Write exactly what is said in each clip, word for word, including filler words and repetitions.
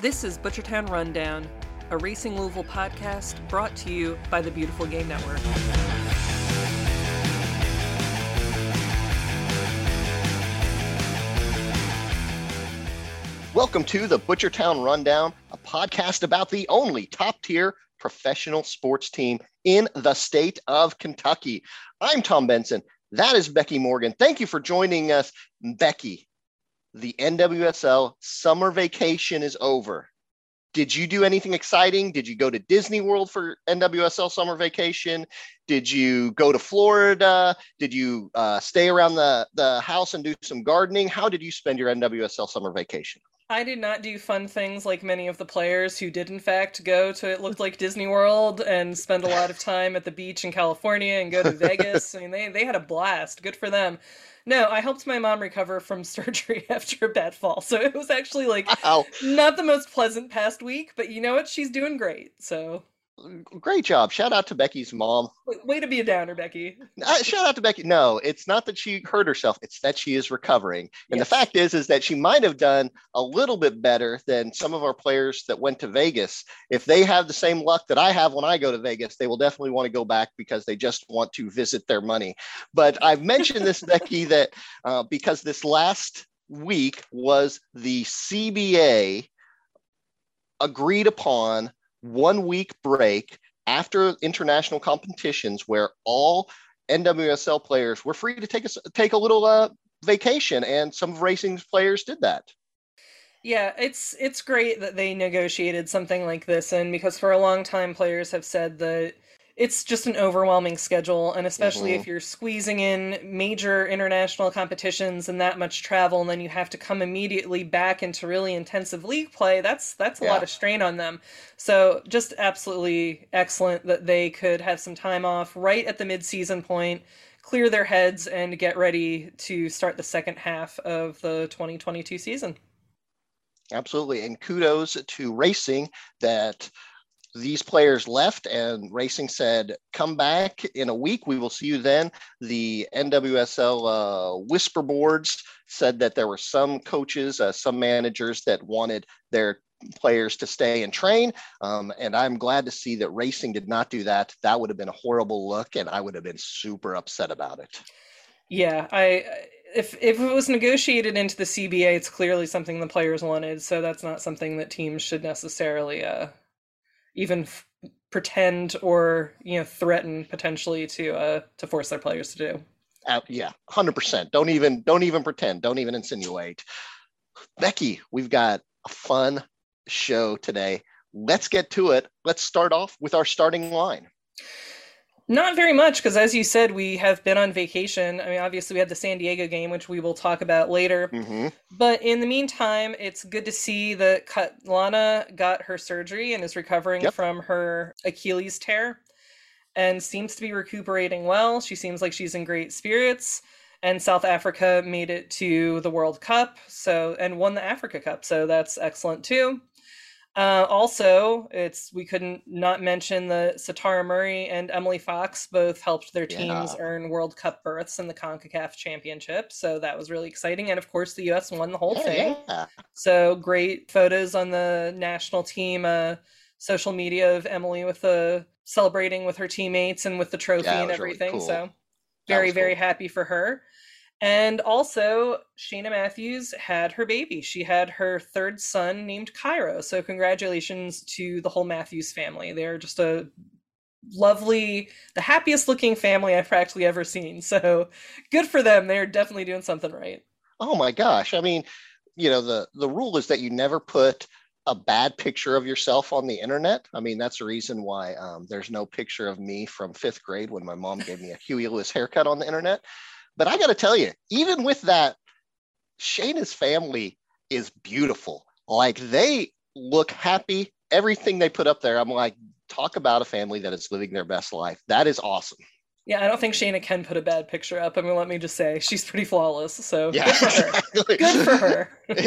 This is Butchertown Rundown, a Racing Louisville podcast brought to you by the Beautiful Game Network. Welcome to the Butchertown Rundown, a podcast about the only top-tier professional sports team in the state of Kentucky. I'm Tom Benson. That is Becky Morgan. Thank you for joining us, Becky. The N W S L summer vacation is over. Did you do anything exciting? Did you go to Disney World for N W S L summer vacation? Did you go to Florida? Did you uh, stay around the, the house and do some gardening? How did you spend your N W S L summer vacation? I did not do fun things like many of the players who did in fact go to, it looked like Disney World and spend a lot of time at the beach in California and go to Vegas. I mean, they, they had a blast. Good for them. No, I helped my mom recover from surgery after a bad fall. So it was actually like Wow. Not the most pleasant past week, but you know what? She's doing great. So Great job. Shout out to Becky's mom. Way to be a downer, Becky. Uh, shout out to Becky. No, it's not that she hurt herself. It's that she is recovering. And Yes. the fact is, is that she might have done a little bit better than some of our players that went to Vegas. If they have the same luck that I have when I go to Vegas, they will definitely want to go back because they just want to visit their money. But I've mentioned this, Becky, that uh, because this last week was the C B A agreed upon one week break after international competitions where all N W S L players were free to take a, take a little uh, vacation, and some of racing's players did that. Yeah, it's it's great that they negotiated something like this, and because for a long time players have said that it's just an overwhelming schedule, and especially Mhm. if you're squeezing in major international competitions and that much travel, and then you have to come immediately back into really intensive league play, that's that's a Yeah. lot of strain on them. So just absolutely excellent that they could have some time off right at the mid-season point, clear their heads, and get ready to start the second half of the twenty twenty-two season. Absolutely. And kudos to racing that these players left and racing said, come back in a week. We will see you then. The N W S L uh, whisper boards said that there were some coaches, uh, some managers that wanted their players to stay and train. Um, and I'm glad to see that racing did not do that. That would have been a horrible look, and I would have been super upset about it. Yeah, I if if it was negotiated into the C B A, it's clearly something the players wanted, so that's not something that teams should necessarily uh, even f- pretend or you know threaten potentially to uh, to force their players to do. Uh, yeah, one hundred percent. Don't even don't even pretend. Don't even insinuate. Becky, we've got a fun show today. Let's get to it. Let's start off with our starting line. Not very much, because as you said, we have been on vacation. I mean, obviously we had the San Diego game, which we will talk about later. Mm-hmm. But in the meantime, it's good to see that Katlana got her surgery and is recovering Yep. from her Achilles tear and seems to be recuperating well. She seems like she's in great spirits. And South Africa made it to the World Cup, so and won the Africa Cup, so that's excellent too. Uh, also, it's we couldn't not mention that Satara Murray and Emily Fox both helped their teams Yeah. earn World Cup berths in the CONCACAF Championship, so that was really exciting. And of course, the U S won the whole Yeah, thing. yeah. So great photos on the national team uh, social media of Emily with the celebrating with her teammates and with the trophy Yeah, it and was really everything. cool. So That very, was very cool. happy for her. And also, Shayna Matthews had her baby. She had her third son named Cairo. So congratulations to the whole Matthews family. They're just a lovely, the happiest looking family I've practically ever seen. So good for them. They're definitely doing something right. Oh my gosh. I mean, you know, the, the rule is that you never put a bad picture of yourself on the internet. I mean, that's the reason why um, there's no picture of me from fifth grade when my mom gave me a Huey Lewis haircut on the internet. But I got to tell you, even with that, Shayna's family is beautiful. Like, they look happy. Everything they put up there, I'm like, talk about a family that is living their best life. That is awesome. Yeah, I don't think Shayna can put a bad picture up. I mean, let me just say, she's pretty flawless. So Yeah, good for her. exactly. Good for her.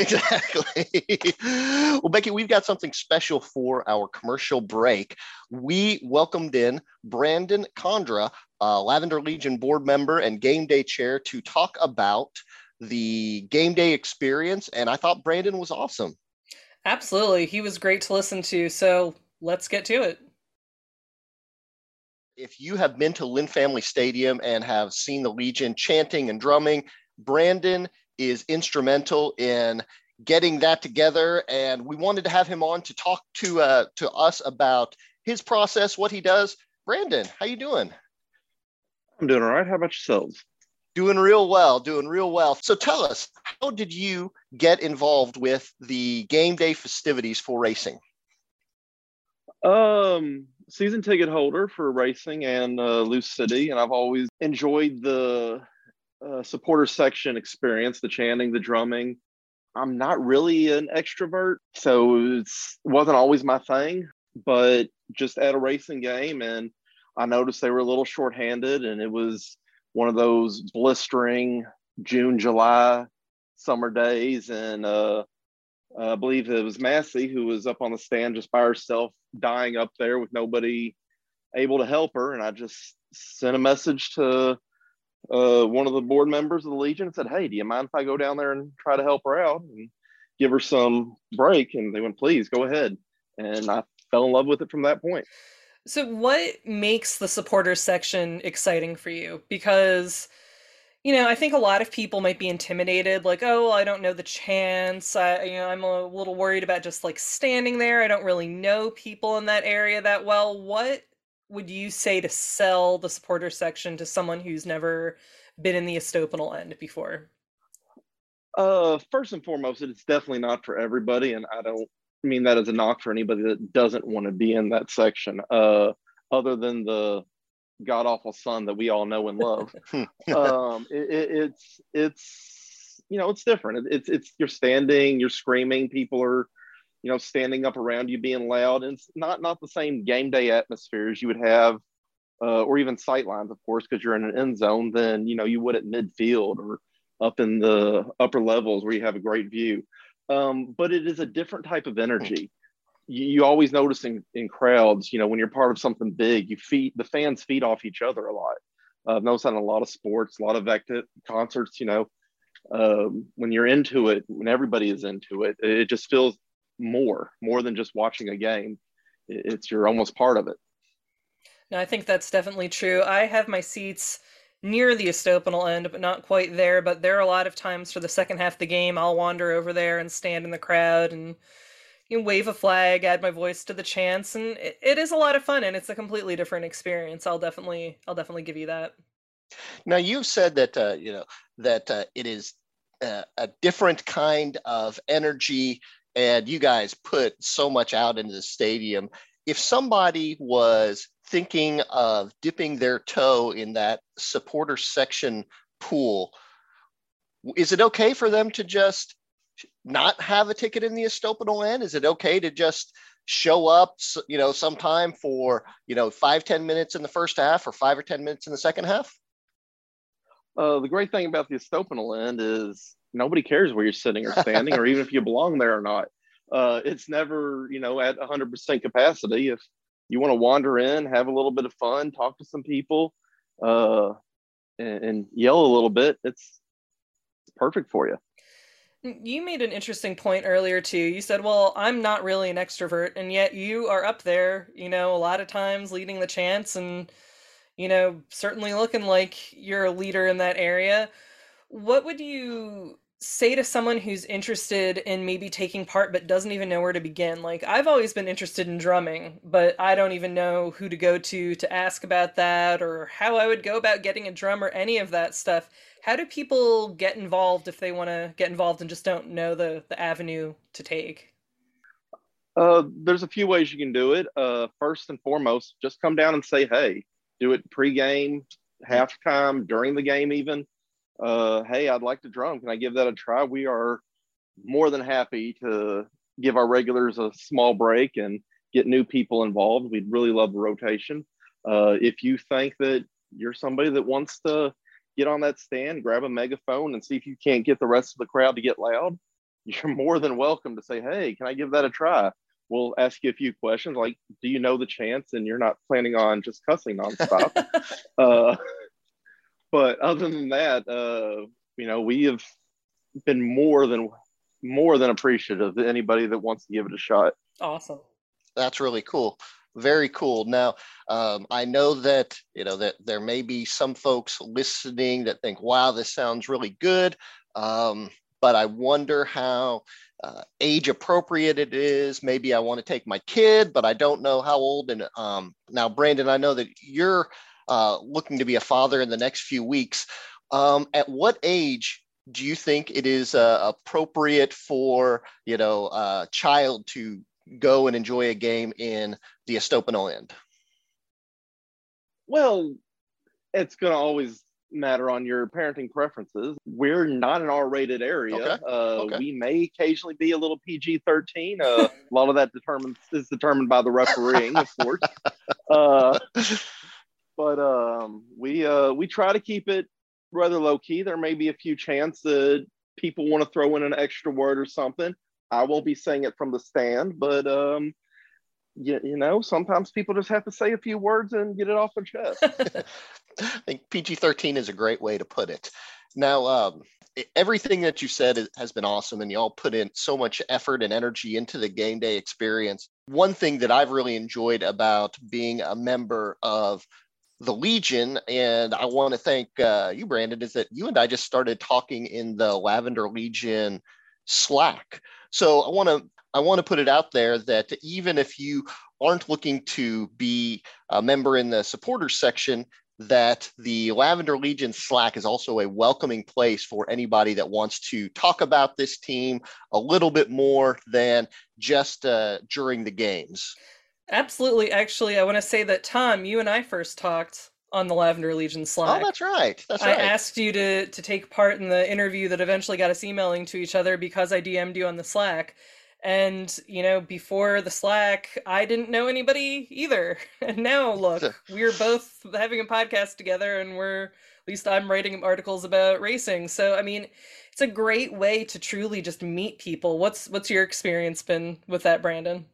Exactly. Well, Becky, we've got something special for our commercial break. We welcomed in Brandon Condra, uh, Lavender Legion board member and game day chair, to talk about the game day experience. And I thought Brandon was awesome. Absolutely. He was great to listen to. So let's get to it. If you have been to Lynn Family Stadium and have seen the Legion chanting and drumming, Brandon is instrumental in getting that together. And we wanted to have him on to talk to uh, to us about his process, what he does. Brandon, how you doing? I'm doing all right. How about yourselves? Doing real well, doing real well. So tell us, how did you get involved with the game day festivities for racing? Um, season ticket holder for racing and uh, Loose City, and I've always enjoyed the uh, supporter section experience, the chanting, the drumming. I'm not really an extrovert, so it wasn't always my thing, but just at a racing game, and I noticed they were a little shorthanded, and it was one of those blistering June, July summer days, and uh, I believe it was Massey who was up on the stand just by herself, dying up there with nobody able to help her. And I just sent a message to uh, one of the board members of the Legion and said, "Hey, do you mind if I go down there and try to help her out and give her some break?" And they went, "Please, go ahead." And I fell in love with it from that point. So what makes the supporters section exciting for you? Because, you know, I think a lot of people might be intimidated, like, oh, well, I don't know the chants. I, you know, I'm a little worried about just like standing there. I don't really know people in that area that well. What would you say to sell the supporter section to someone who's never been in the Estopanel end before? Uh, first and foremost, it's definitely not for everybody, and I don't mean that as a knock for anybody that doesn't want to be in that section. Uh, other than the god awful son that we all know and love, um, it, it, it's it's you know it's different. It, it's it's you're standing, you're screaming, people are you know standing up around you, being loud, and it's not not the same game day atmosphere as you would have, uh, or even sight lines, of course, because you're in an end zone than you know you would at midfield or up in the upper levels where you have a great view. Um, but it is a different type of energy. You, you always notice in, in crowds, you know, when you're part of something big, you feed the fans feed off each other a lot. Uh, I've noticed that in a lot of sports, a lot of active concerts, you know, um, when you're into it, when everybody is into it, it just feels more, more than just watching a game. It's you're almost part of it. No, I think that's definitely true. I have my seats near the Estopanel end, but not quite there. But there are a lot of times for the second half of the game, I'll wander over there and stand in the crowd and you know, wave a flag, add my voice to the chants, and it, it is a lot of fun, and it's a completely different experience. I'll definitely, I'll definitely give you that. Now, you've said that uh, you know that uh, it is uh, a different kind of energy, and you guys put so much out into the stadium. If somebody was thinking of dipping their toe in that supporter section pool, is it okay for them to just not have a ticket in the Estopanel end? Is it okay to just show up, you know, sometime for, you know, five, ten minutes in the first half or five or ten minutes in the second half? Uh, the great thing about the Estopanel end is nobody cares where you're sitting or standing, or even if you belong there or not. Uh, it's never, you know, at one hundred percent capacity. If you want to wander in, have a little bit of fun, talk to some people, uh, and, and yell a little bit, it's, it's perfect for you. You made an interesting point earlier too. You said, well, I'm not really an extrovert, and yet you are up there, you know, a lot of times leading the chants and, you know, certainly looking like you're a leader in that area. What would you say to someone who's interested in maybe taking part but doesn't even know where to begin? Like, I've always been interested in drumming, but I don't even know who to go to to ask about that or how I would go about getting a drum or any of that stuff. How do people get involved if they want to get involved and just don't know the, the avenue to take? Uh, there's a few ways you can do it. Uh, first and foremost, just come down and say, hey, do it pregame, halftime, during the game even. Uh, hey, I'd like to drum. Can I give that a try? We are more than happy to give our regulars a small break and get new people involved. We'd really love the rotation. Uh, if you think that you're somebody that wants to get on that stand, grab a megaphone and see if you can't get the rest of the crowd to get loud, you're more than welcome to say, hey, can I give that a try? We'll ask you a few questions like, do you know the chants? And you're not planning on just cussing nonstop. uh, But other than that, uh, you know, we have been more than more than appreciative of anybody that wants to give it a shot. Awesome. That's really cool. Very cool. Now, um, I know that, you know, that there may be some folks listening that think, wow, this sounds really good. Um, but I wonder how uh, age appropriate it is. Maybe I want to take my kid, but I don't know how old. And um, now, Brandon, I know that you're uh, looking to be a father in the next few weeks. Um, at what age do you think it is uh, appropriate for, you know, a child to go and enjoy a game in the Estopanol end? Well, it's going to always matter on your parenting preferences. We're not an R-rated area. Okay. Uh, Okay. We may occasionally be a little P G thirteen. Uh, a lot of that determines is determined by the refereeing, of course. Uh, but um, we uh, we try to keep it rather low key. There may be a few chance that people want to throw in an extra word or something. I won't be saying it from the stand, but um, you, you know, sometimes people just have to say a few words and get it off their chest. I think P G thirteen is a great way to put it. Now, um, everything that you said has been awesome, and you all put in so much effort and energy into the game day experience. One thing that I've really enjoyed about being a member of the Legion, and I want to thank uh, you, Brandon, is that you and I just started talking in the Lavender Legion Slack. So I want to I want to put it out there that even if you aren't looking to be a member in the supporters section, that the Lavender Legion Slack is also a welcoming place for anybody that wants to talk about this team a little bit more than just uh, during the games. Absolutely. Actually, I want to say that, Tom, you and I first talked on the Lavender Legion Slack. Oh, that's right. That's I right. asked you to, to take part in the interview that eventually got us emailing to each other because I D M'd you on the Slack. And, you know, before the Slack, I didn't know anybody either. And now, look, we're both having a podcast together, and we're, at least I'm writing articles about racing. So, I mean, it's a great way to truly just meet people. What's what's your experience been with that, Brandon?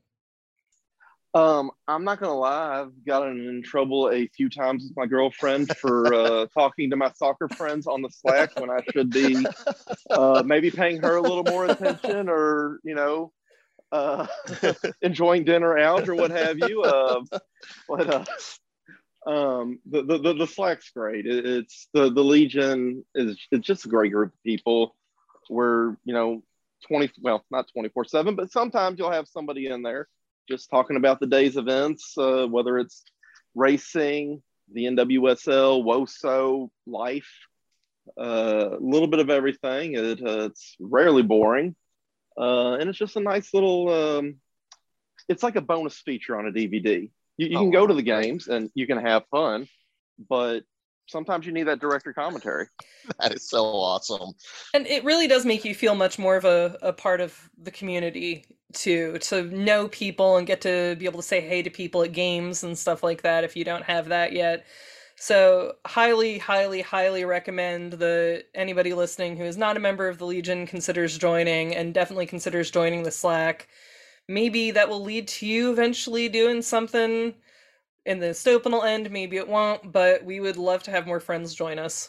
Um, I'm not gonna lie, I've gotten in trouble a few times with my girlfriend for uh, talking to my soccer friends on the Slack when I should be uh, maybe paying her a little more attention, or you know, uh, enjoying dinner out or what have you. Uh, but uh, um, the, the the Slack's great. It, it's the the Legion is it's just a great group of people. We're you know twenty well not twenty-four seven, but sometimes you'll have somebody in there just talking about the day's events, uh, whether it's racing, the N W S L, WOSO, life, uh, a little bit of everything. It, uh, it's rarely boring. Uh, and it's just a nice little, um, it's like a bonus feature on a D V D. You, you Oh, can go wow. to the games and you can have fun, but sometimes you need that director commentary. That is so awesome. And it really does make you feel much more of a, a part of the community, too, to know people and get to be able to say hey to people at games and stuff like that if you don't have that yet. So highly, highly, highly recommend that anybody listening who is not a member of the Legion considers joining, and definitely considers joining the Slack. Maybe that will lead to you eventually doing something in the Estopanol end, maybe it won't, but we would love to have more friends join us.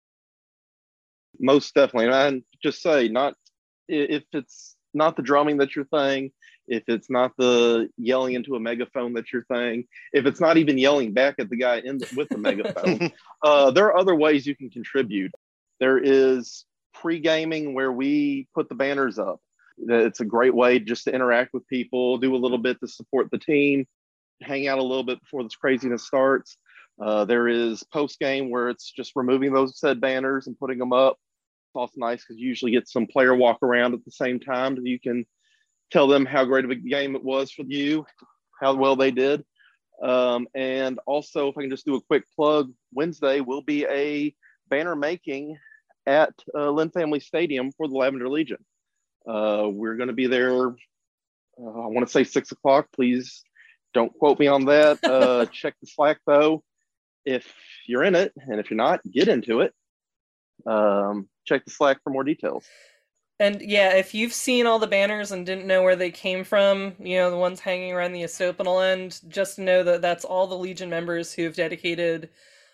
Most definitely. And I just say, not if it's not the drumming that's your thing, if it's not the yelling into a megaphone that's your thing, if it's not even yelling back at the guy in the, with the megaphone, uh, there are other ways you can contribute. There is pre-gaming where we put the banners up. It's a great way just to interact with people, do a little bit to support the team, hang out a little bit before this craziness starts. Uh, there is post-game where it's just removing those said banners and putting them up. It's also nice because you usually get some player walk around at the same time that you can tell them how great of a game it was for you, how well they did. Um, and also, if I can just do a quick plug, Wednesday will be a banner making at uh, Lynn Family Stadium for the Lavender Legion. Uh, we're going to be there, uh, I want to say six o'clock. Please don't quote me on that. Uh, check the Slack, though, if you're in it. And if you're not, get into it. Um, check the Slack for more details. And yeah, if you've seen all the banners and didn't know where they came from, you know, the ones hanging around the Estopanol end, just know that that's all the Legion members who have dedicated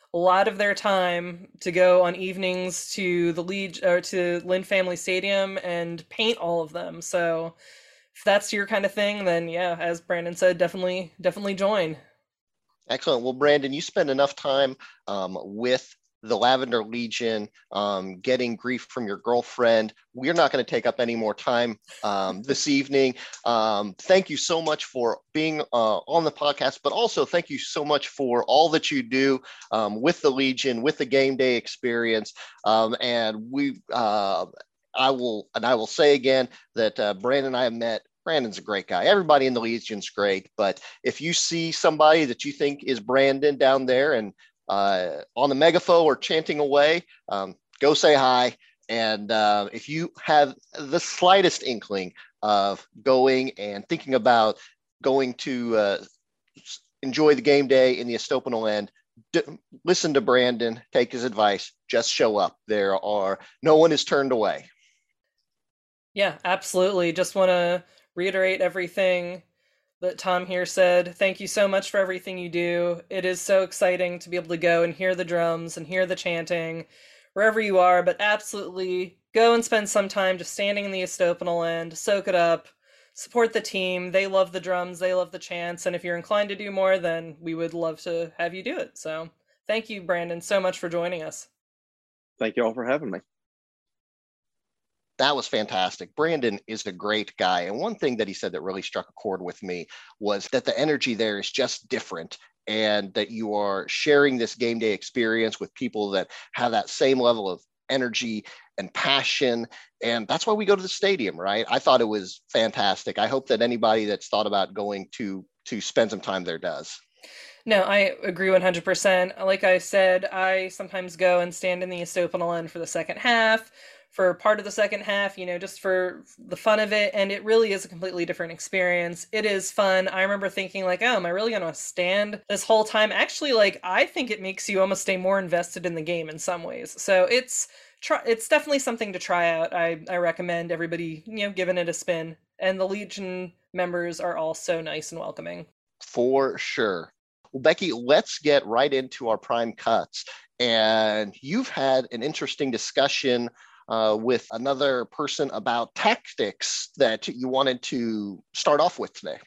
a lot of their time to go on evenings to the Legion or to Lynn Family Stadium and paint all of them. So if that's your kind of thing, then yeah, as Brandon said, definitely, definitely join. Excellent. Well, Brandon, you spend enough time um, with the Lavender Legion, um, getting grief from your girlfriend. We're not going to take up any more time um, this evening. Um, thank you so much for being uh, on the podcast, but also thank you so much for all that you do um, with the Legion, with the game day experience. Um, and we, uh, I will, and I will say again that uh, Brandon and I have met. Brandon's a great guy. Everybody in the Legion's great, but if you see somebody that you think is Brandon down there and uh, on the megaphone or chanting away, um, go say hi. And uh, if you have the slightest inkling of going and thinking about going to uh, enjoy the game day in the Estopanol end, d- listen to Brandon, take his advice, just show up. There are, no one is turned away. Yeah, absolutely. Just want to reiterate everything that Tom here said. Thank you so much for everything you do. It is so exciting to be able to go and hear the drums and hear the chanting wherever you are, but absolutely go and spend some time just standing in the Estopanol end, soak it up, support the team. They love the drums, they love the chants, and if you're inclined to do more, then we would love to have you do it. So thank you, Brandon, so much for joining us. Thank you all for having me. That was fantastic. Brandon is a great guy. And one thing that he said that really struck a chord with me was that the energy there is just different, and that you are sharing this game day experience with people that have that same level of energy and passion. And that's why we go to the stadium, right? I thought it was fantastic. I hope that anybody that's thought about going to to spend some time there does. No, I agree one hundred percent. Like I said, I sometimes go and stand in the Estopanol end for the second half, for part of the second half, you know, just for the fun of it. And it really is a completely different experience. It is fun. I remember thinking like, oh, am I really going to stand this whole time? Actually, like, I think it makes you almost stay more invested in the game in some ways. So it's try it's definitely something to try out. I, I recommend everybody, you know, giving it a spin. And the Legion members are all so nice and welcoming. For sure. Well, Becky, let's get right into our prime cuts. And you've had an interesting discussion Uh, with another person about tactics that you wanted to start off with today.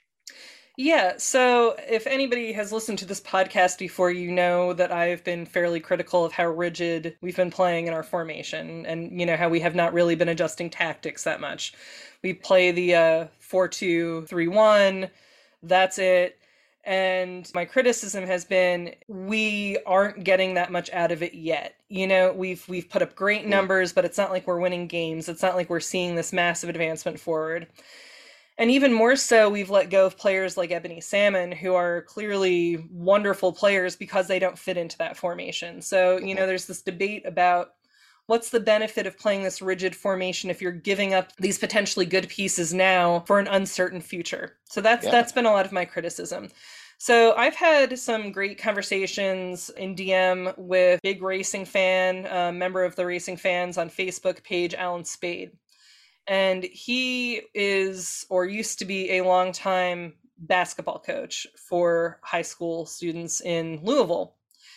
Yeah, so if anybody has listened to this podcast before, you know that I've been fairly critical of how rigid we've been playing in our formation, and you know how we have not really been adjusting tactics that much. We play the uh, four two three one, that's it. And my criticism has been we aren't getting that much out of it yet. You know, we've we've put up great numbers, but it's not like we're winning games. It's not like we're seeing this massive advancement forward. And even more so, we've let go of players like Ebony Salmon, who are clearly wonderful players because they don't fit into that formation. So, you know, there's this debate about what's the benefit of playing this rigid formation if you're giving up these potentially good pieces now for an uncertain future? So that's yeah. that's been a lot of my criticism. So I've had some great conversations in D M with big racing fan, uh, member of the Racing Fans on Facebook page, Alan Spade. And he is, or used to be, a longtime basketball coach for high school students in Louisville.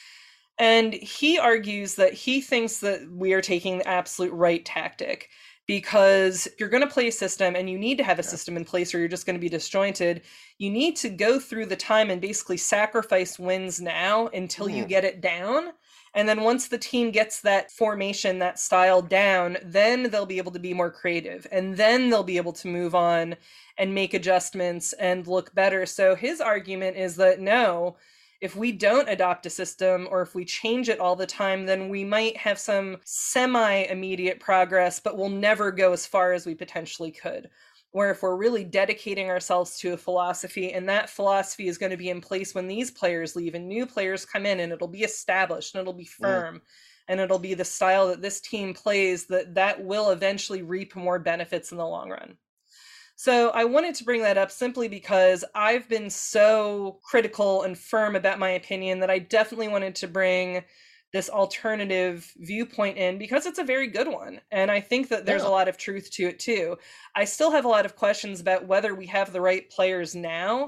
And he argues that he thinks that we are taking the absolute right tactic, because you're going to play a system and you need to have a system in place or you're just going to be disjointed. You need to go through the time and basically sacrifice wins now until mm. you get it down. And then once the team gets that formation, that style down, then they'll be able to be more creative. And then they'll be able to move on and make adjustments and look better. So his argument is that no, if we don't adopt a system or if we change it all the time, then we might have some semi-immediate progress, but we'll never go as far as we potentially could. Where if we're really dedicating ourselves to a philosophy, and that philosophy is going to be in place when these players leave and new players come in, and it'll be established and it'll be firm, mm. and it'll be the style that this team plays, that that will eventually reap more benefits in the long run. So I wanted to bring that up simply because I've been so critical and firm about my opinion that I definitely wanted to bring this alternative viewpoint in, because it's a very good one. And I think that there's yeah. a lot of truth to it too. I still have a lot of questions about whether we have the right players now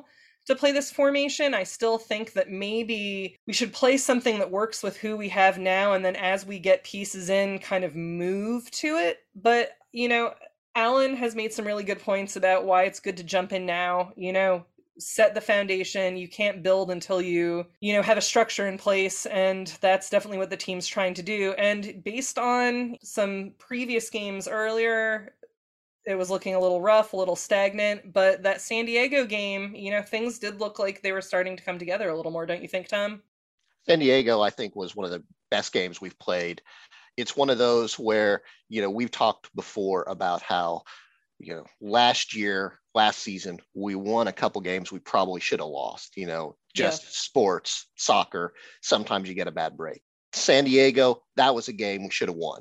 to play this formation. I still think that maybe we should play something that works with who we have now, and then as we get pieces in, kind of move to it. But, you know, Alan has made some really good points about why it's good to jump in now, you know, set the foundation. You can't build until you, you know, have a structure in place, and that's definitely what the team's trying to do. And based on some previous games earlier, it was looking a little rough, a little stagnant, but that San Diego game, you know, things did look like they were starting to come together a little more, don't you think, Tom? San Diego, I think, was one of the best games we've played. It's one of those where, you know, we've talked before about how, you know, last year, last season, we won a couple games we probably should have lost, you know, just yeah. Sports, soccer, sometimes you get a bad break. San Diego, that was a game we should have won.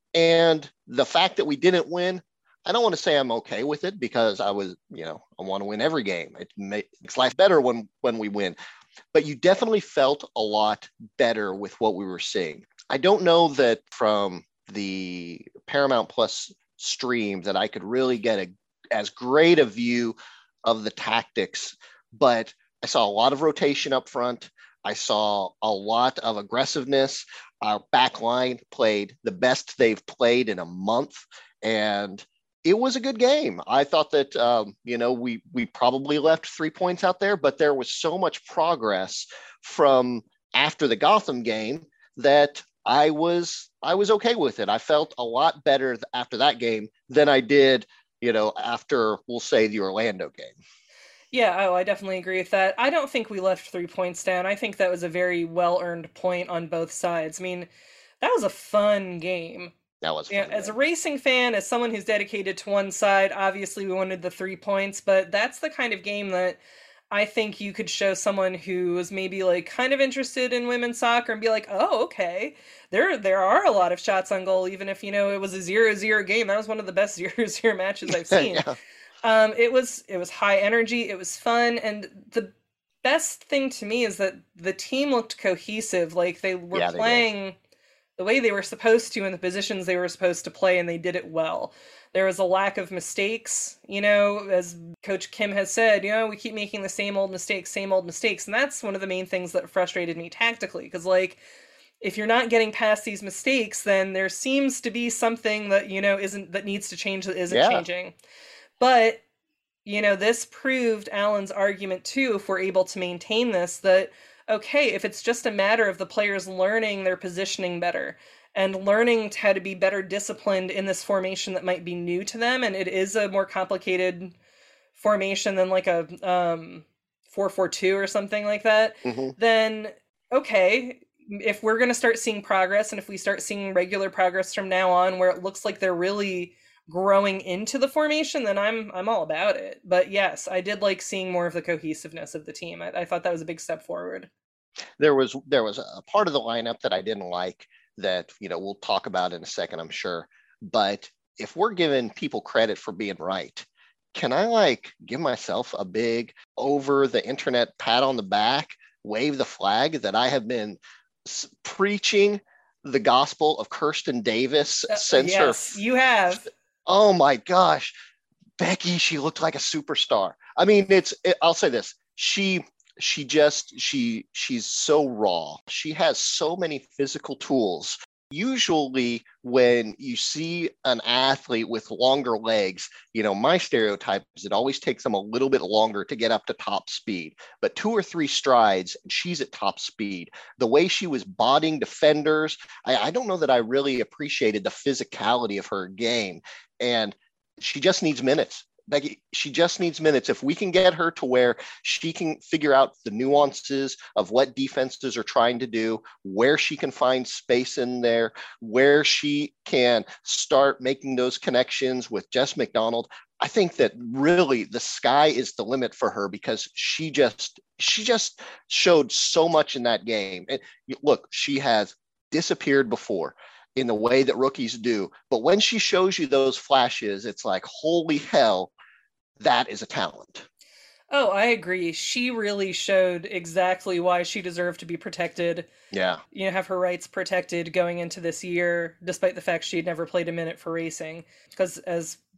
And the fact that we didn't win, I don't want to say I'm okay with it, because I was, you know, I want to win every game. It makes life better when, when we win. But you definitely felt a lot better with what we were seeing. I don't know that from the Paramount Plus stream that I could really get a as great a view of the tactics, but I saw a lot of rotation up front. I saw a lot of aggressiveness. Our back line played the best they've played in a month, and it was a good game. I thought that, um, you know, we we probably left three points out there, but there was so much progress from after the Gotham game that I was I was okay with it. I felt a lot better after that game than I did, you know, after, we'll say, the Orlando game. Yeah, oh, I definitely agree with that. I don't think we left three points down. I think that was a very well-earned point on both sides. I mean, that was a fun game. That was fun. Yeah, as a racing fan, as someone who's dedicated to one side, obviously we wanted the three points, but that's the kind of game that I think you could show someone who is maybe like kind of interested in women's soccer and be like, oh, okay, there there are a lot of shots on goal, even if, you know, it was a zero zero game. That was one of the best zero zero matches I've seen. yeah. Um, it was it was high energy, it was fun, and the best thing to me is that the team looked cohesive, like they were yeah, playing they the way they were supposed to in the positions they were supposed to play, and they did it well. There was a lack of mistakes, you know, as Coach Kim has said, you know, we keep making the same old mistakes, same old mistakes. And that's one of the main things that frustrated me tactically. Because, like, if you're not getting past these mistakes, then there seems to be something that, you know, isn't, that needs to change that isn't yeah. changing. But, you know, this proved Alan's argument, too, if we're able to maintain this, that, okay, if it's just a matter of the players learning their positioning better, and learning how to be better disciplined in this formation that might be new to them, and it is a more complicated formation than like a um, four four two or something like that, mm-hmm. then, okay, if we're going to start seeing progress, and if we start seeing regular progress from now on where it looks like they're really growing into the formation, then I'm I'm all about it. But yes, I did like seeing more of the cohesiveness of the team. I, I thought that was a big step forward. There was there was a part of the lineup that I didn't like, that, you know, we'll talk about in a second, I'm sure. But if we're giving people credit for being right, can I like give myself a big over the internet pat on the back, wave the flag that I have been s- preaching the gospel of Kirsten Davis uh, since yes, her. You have. Oh my gosh, Becky, she looked like a superstar. I mean, it's, it, I'll say this. She, She just, she, she's so raw. She has so many physical tools. Usually when you see an athlete with longer legs, you know, my stereotype is it always takes them a little bit longer to get up to top speed, but two or three strides and she's at top speed. The way she was bodying defenders, I, I don't know that I really appreciated the physicality of her game. And she just needs minutes. Becky, she just needs minutes. If we can get her to where she can figure out the nuances of what defenses are trying to do, where she can find space in there, where she can start making those connections with Jess McDonald, I think that really the sky is the limit for her, because she just she just showed so much in that game. And look, she has disappeared before in the way that rookies do. But when she shows you those flashes, it's like, holy hell, that is a talent. Oh, I agree. She really showed exactly why she deserved to be protected. Yeah. You know, have her rights protected going into this year, despite the fact she had never played a minute for racing. Because as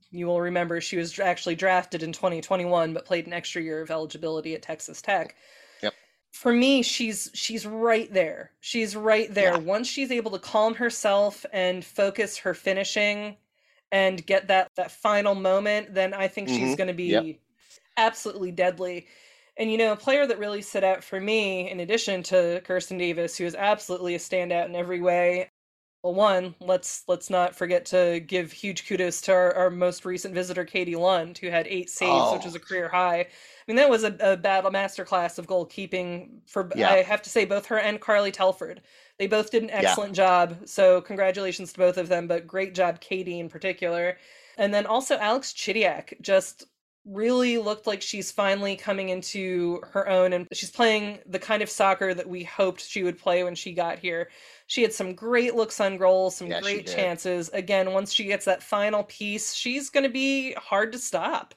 you will remember she was actually drafted in twenty twenty-one, but played an extra year of eligibility at Texas Tech. Yep. For me, she's she's right there. She's right there. Yeah. Once she's able to calm herself and focus her finishing and get that, that final moment, then I think mm-hmm. she's going to be yep. absolutely deadly. And, you know, a player that really stood out for me, in addition to Kirsten Davis, who is absolutely a standout in every way. Well, one, let's let's not forget to give huge kudos to our, our most recent visitor, Katie Lund, who had eight saves, oh. which was a career high. I mean, that was a, a battle masterclass of goalkeeping for, yeah. I have to say, both her and Carly Telford. They both did an excellent yeah. job, so congratulations to both of them, but great job, Katie in particular. And then also Alex Chidiac just really looked like she's finally coming into her own, and she's playing the kind of soccer that we hoped she would play when she got here. She had some great looks on goal, some yeah, great chances. Again, once she gets that final piece, she's going to be hard to stop.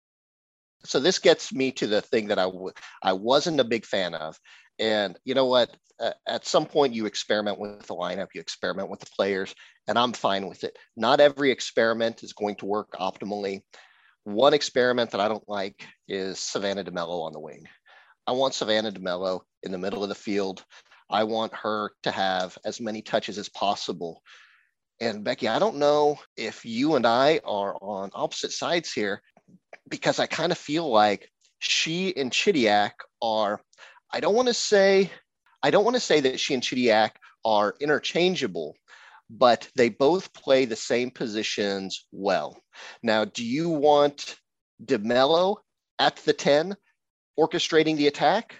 So this gets me to the thing that I, w- I wasn't a big fan of. And you know what? Uh, at some point, you experiment with the lineup, you experiment with the players, and I'm fine with it. Not every experiment is going to work optimally. One experiment that I don't like is Savannah DeMello on the wing. I want Savannah DeMello in the middle of the field. I want her to have as many touches as possible. And Becky, I don't know if you and I are on opposite sides here, because I kind of feel like she and Chidiac are, I don't want to say, I don't want to say that she and Chidiac are interchangeable, but they both play the same positions well. Now, do you want DeMello at the ten orchestrating the attack?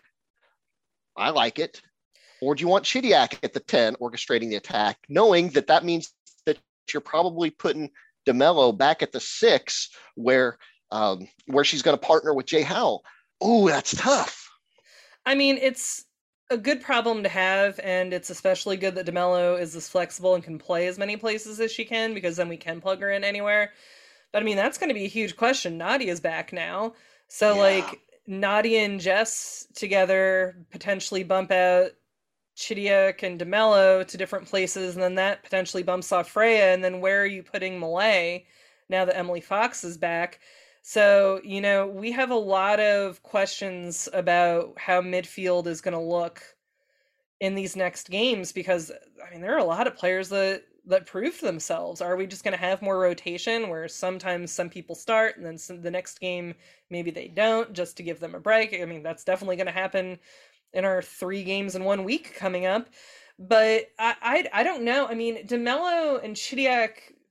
I like it. Or do you want Chidiac at the ten orchestrating the attack, knowing that that means that you're probably putting DeMello back at the six where um, where she's going to partner with Jay Howell? Oh, that's tough. I mean, it's a good problem to have, and it's especially good that DeMello is as flexible and can play as many places as she can, because then we can plug her in anywhere. But I mean, that's going to be a huge question. Nadia's back now. So yeah. like Nadia and Jess together potentially bump out Chidiac and DeMello to different places, and then that potentially bumps off Freya. And then where are you putting Malay now that Emily Fox is back? So, you know, we have a lot of questions about how midfield is going to look in these next games, because, I mean, there are a lot of players that, that proved themselves. Are we just going to have more rotation where sometimes some people start and then some, the next game maybe they don't, just to give them a break? I mean, that's definitely going to happen in our three games in one week coming up. But I, I, I don't know. I mean, DeMello and Chidiac,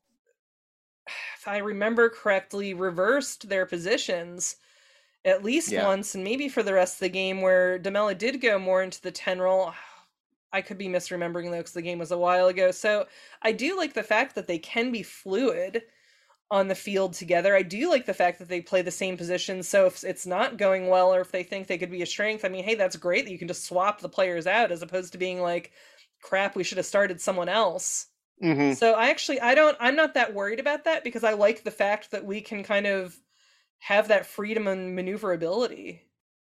if I remember correctly, reversed their positions at least yeah. once, and maybe for the rest of the game, where DeMello did go more into the ten role. I could be misremembering though, because the game was a while ago. So I do like the fact that they can be fluid on the field together. I do like the fact that they play the same position. So if it's not going well, or if they think they could be a strength, I mean, hey, that's great that you can just swap the players out, as opposed to being like, crap, we should have started someone else. Mm-hmm. So I actually, I don't, I'm not that worried about that, because I like the fact that we can kind of have that freedom and maneuverability.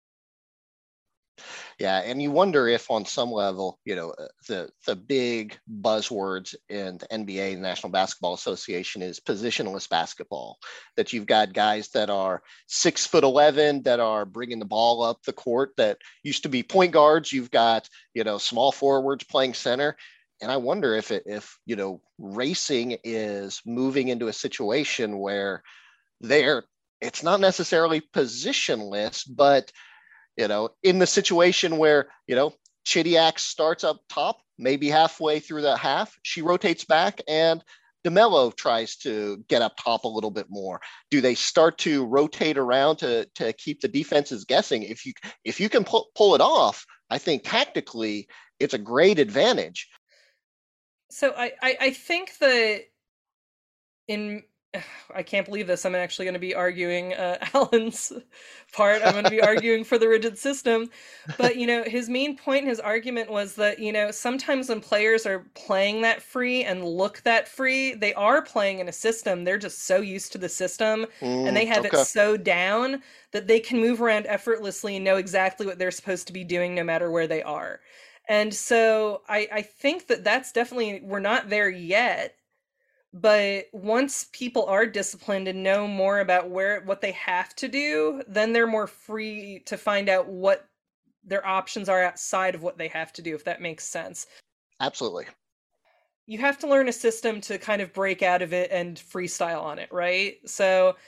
Yeah, and you wonder if on some level, you know, the the big buzzwords in the N B A, the National Basketball Association, is positionless basketball. That you've got guys that are six foot eleven that are bringing the ball up the court that used to be point guards. You've got, you know, small forwards playing center. And I wonder if it, if, you know, racing is moving into a situation where they're, it's not necessarily positionless, but, you know, in the situation where, you know, Chidiac starts up top, maybe halfway through the half, she rotates back and DeMello tries to get up top a little bit more. Do they start to rotate around to, to keep the defenses guessing? If you, if you can pull, pull it off, I think tactically it's a great advantage. So I, I, I think that in, I can't believe this, I'm actually going to be arguing uh, Alan's part. I'm going to be arguing for the rigid system. But, you know, his main point in his argument was that, you know, sometimes when players are playing that free and look that free, they are playing in a system. They're just so used to the system mm, and they have okay. it so down that they can move around effortlessly and know exactly what they're supposed to be doing no matter where they are. And so I, I think that that's definitely, we're not there yet, But once people are disciplined and know more about where what they have to do, then they're more free to find out what their options are outside of what they have to do, if that makes sense. Absolutely. You have to learn a system to kind of break out of it and freestyle on it, right? So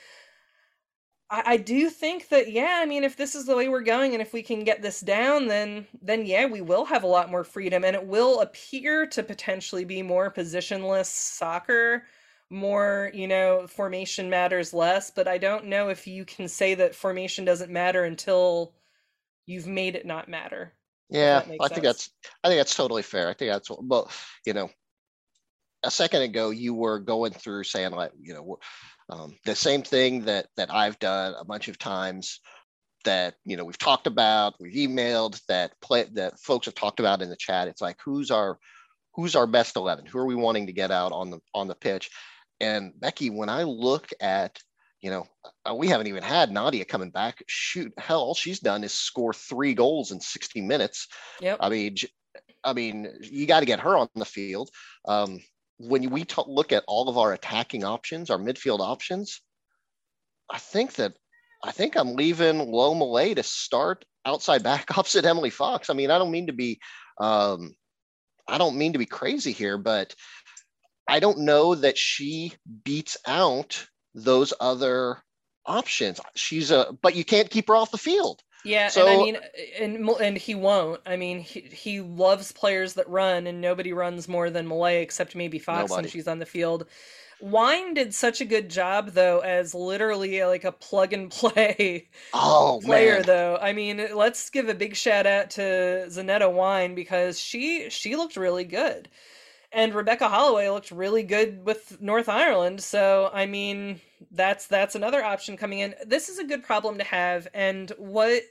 I, I do think that, yeah, I mean, if this is the way we're going and if we can get this down, then then yeah, we will have a lot more freedom, and it will appear to potentially be more positionless soccer, more, you know, formation matters less, but I don't know if you can say that formation doesn't matter until you've made it not matter. Yeah, That makes I think sense. that's I think that's totally fair. I think that's well, you know, a second ago you were going through saying like, you know, um, the same thing that that I've done a bunch of times, that you know we've talked about, we've emailed, that play that folks have talked about in the chat. It's like, who's our who's our best eleven? Who are we wanting to get out on the on the pitch? And Becky, when I look at, you know, uh, we haven't even had Nadia coming back. Shoot, hell, all she's done is score three goals in sixty minutes. Yep. I mean, I mean, you got to get her on the field. Um, when we t- look at all of our attacking options, our midfield options, I think that I think I'm leaving Lo Malay to start outside back opposite Emily Fox. I mean, I don't mean to be, um, I don't mean to be crazy here, but I don't know that she beats out those other options. She's a, but you can't keep her off the field. Yeah, and I So mean, and and he won't. I mean, he he loves players that run, and nobody runs more than Malay, except maybe Fox when nobody. she's on the field. Wine did such a good job, though, as literally like a plug and play Oh player, man. though. I mean, let's give a big shout out to Zanetta Wine because she she looked really good. And Rebecca Holloway looked really good with North Ireland. So, I mean, that's that's another option coming in. This is a good problem to have, and what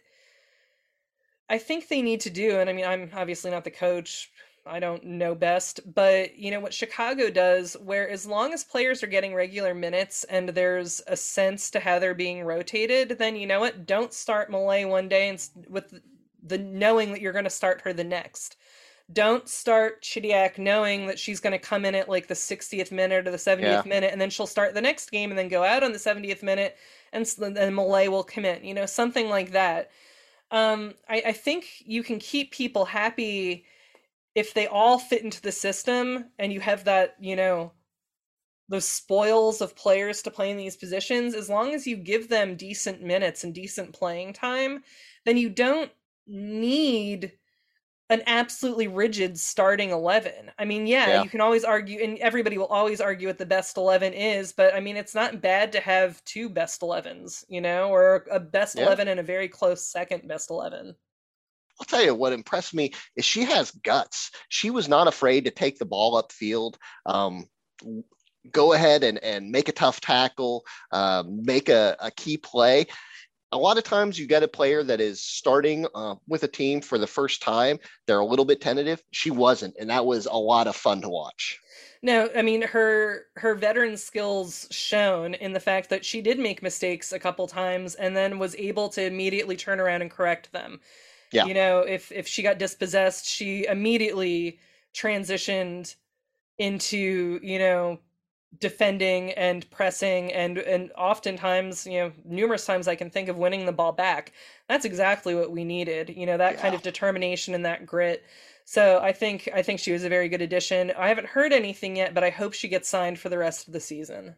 I think they need to do, and I mean, I'm obviously not the coach. I don't know best, but you know what Chicago does, where as long as players are getting regular minutes and there's a sense to how they're being rotated, then you know what? Don't start Malay one day and with the knowing that you're going to start her the next. Don't start Chidiac knowing that she's going to come in at like the sixtieth minute or the Yeah. seventieth minute, and then she'll start the next game and then go out on the seventieth minute, and then Malay will come in. You know, something like that. Um, I, I think you can keep people happy if they all fit into the system and you have that, you know, those spoils of players to play in these positions. As long as you give them decent minutes and decent playing time, then you don't need an absolutely rigid starting eleven. I mean, yeah, Yeah. you can always argue, and everybody will always argue what the best eleven is, but I mean, it's not bad to have two best elevens, you know, or a best Yeah. eleven and a very close second best eleven. I'll tell you what impressed me is she has guts. She was not afraid to take the ball upfield, um, go ahead and, and make a tough tackle, um, make a, a key play. A lot of times you get a player that is starting uh, with a team for the first time. They're a little bit tentative. She wasn't, and that was a lot of fun to watch. No, I mean her her veteran skills shown in the fact that she did make mistakes a couple times and then was able to immediately turn around and correct them. Yeah. You know, if if she got dispossessed, she immediately transitioned into, you know, defending and pressing and and oftentimes, you know, numerous times I can think of winning the ball back. That's exactly what we needed, you know, that Yeah. kind of determination and that grit. So I think I think she was a very good addition. I haven't heard anything yet, but I hope she gets signed for the rest of the season.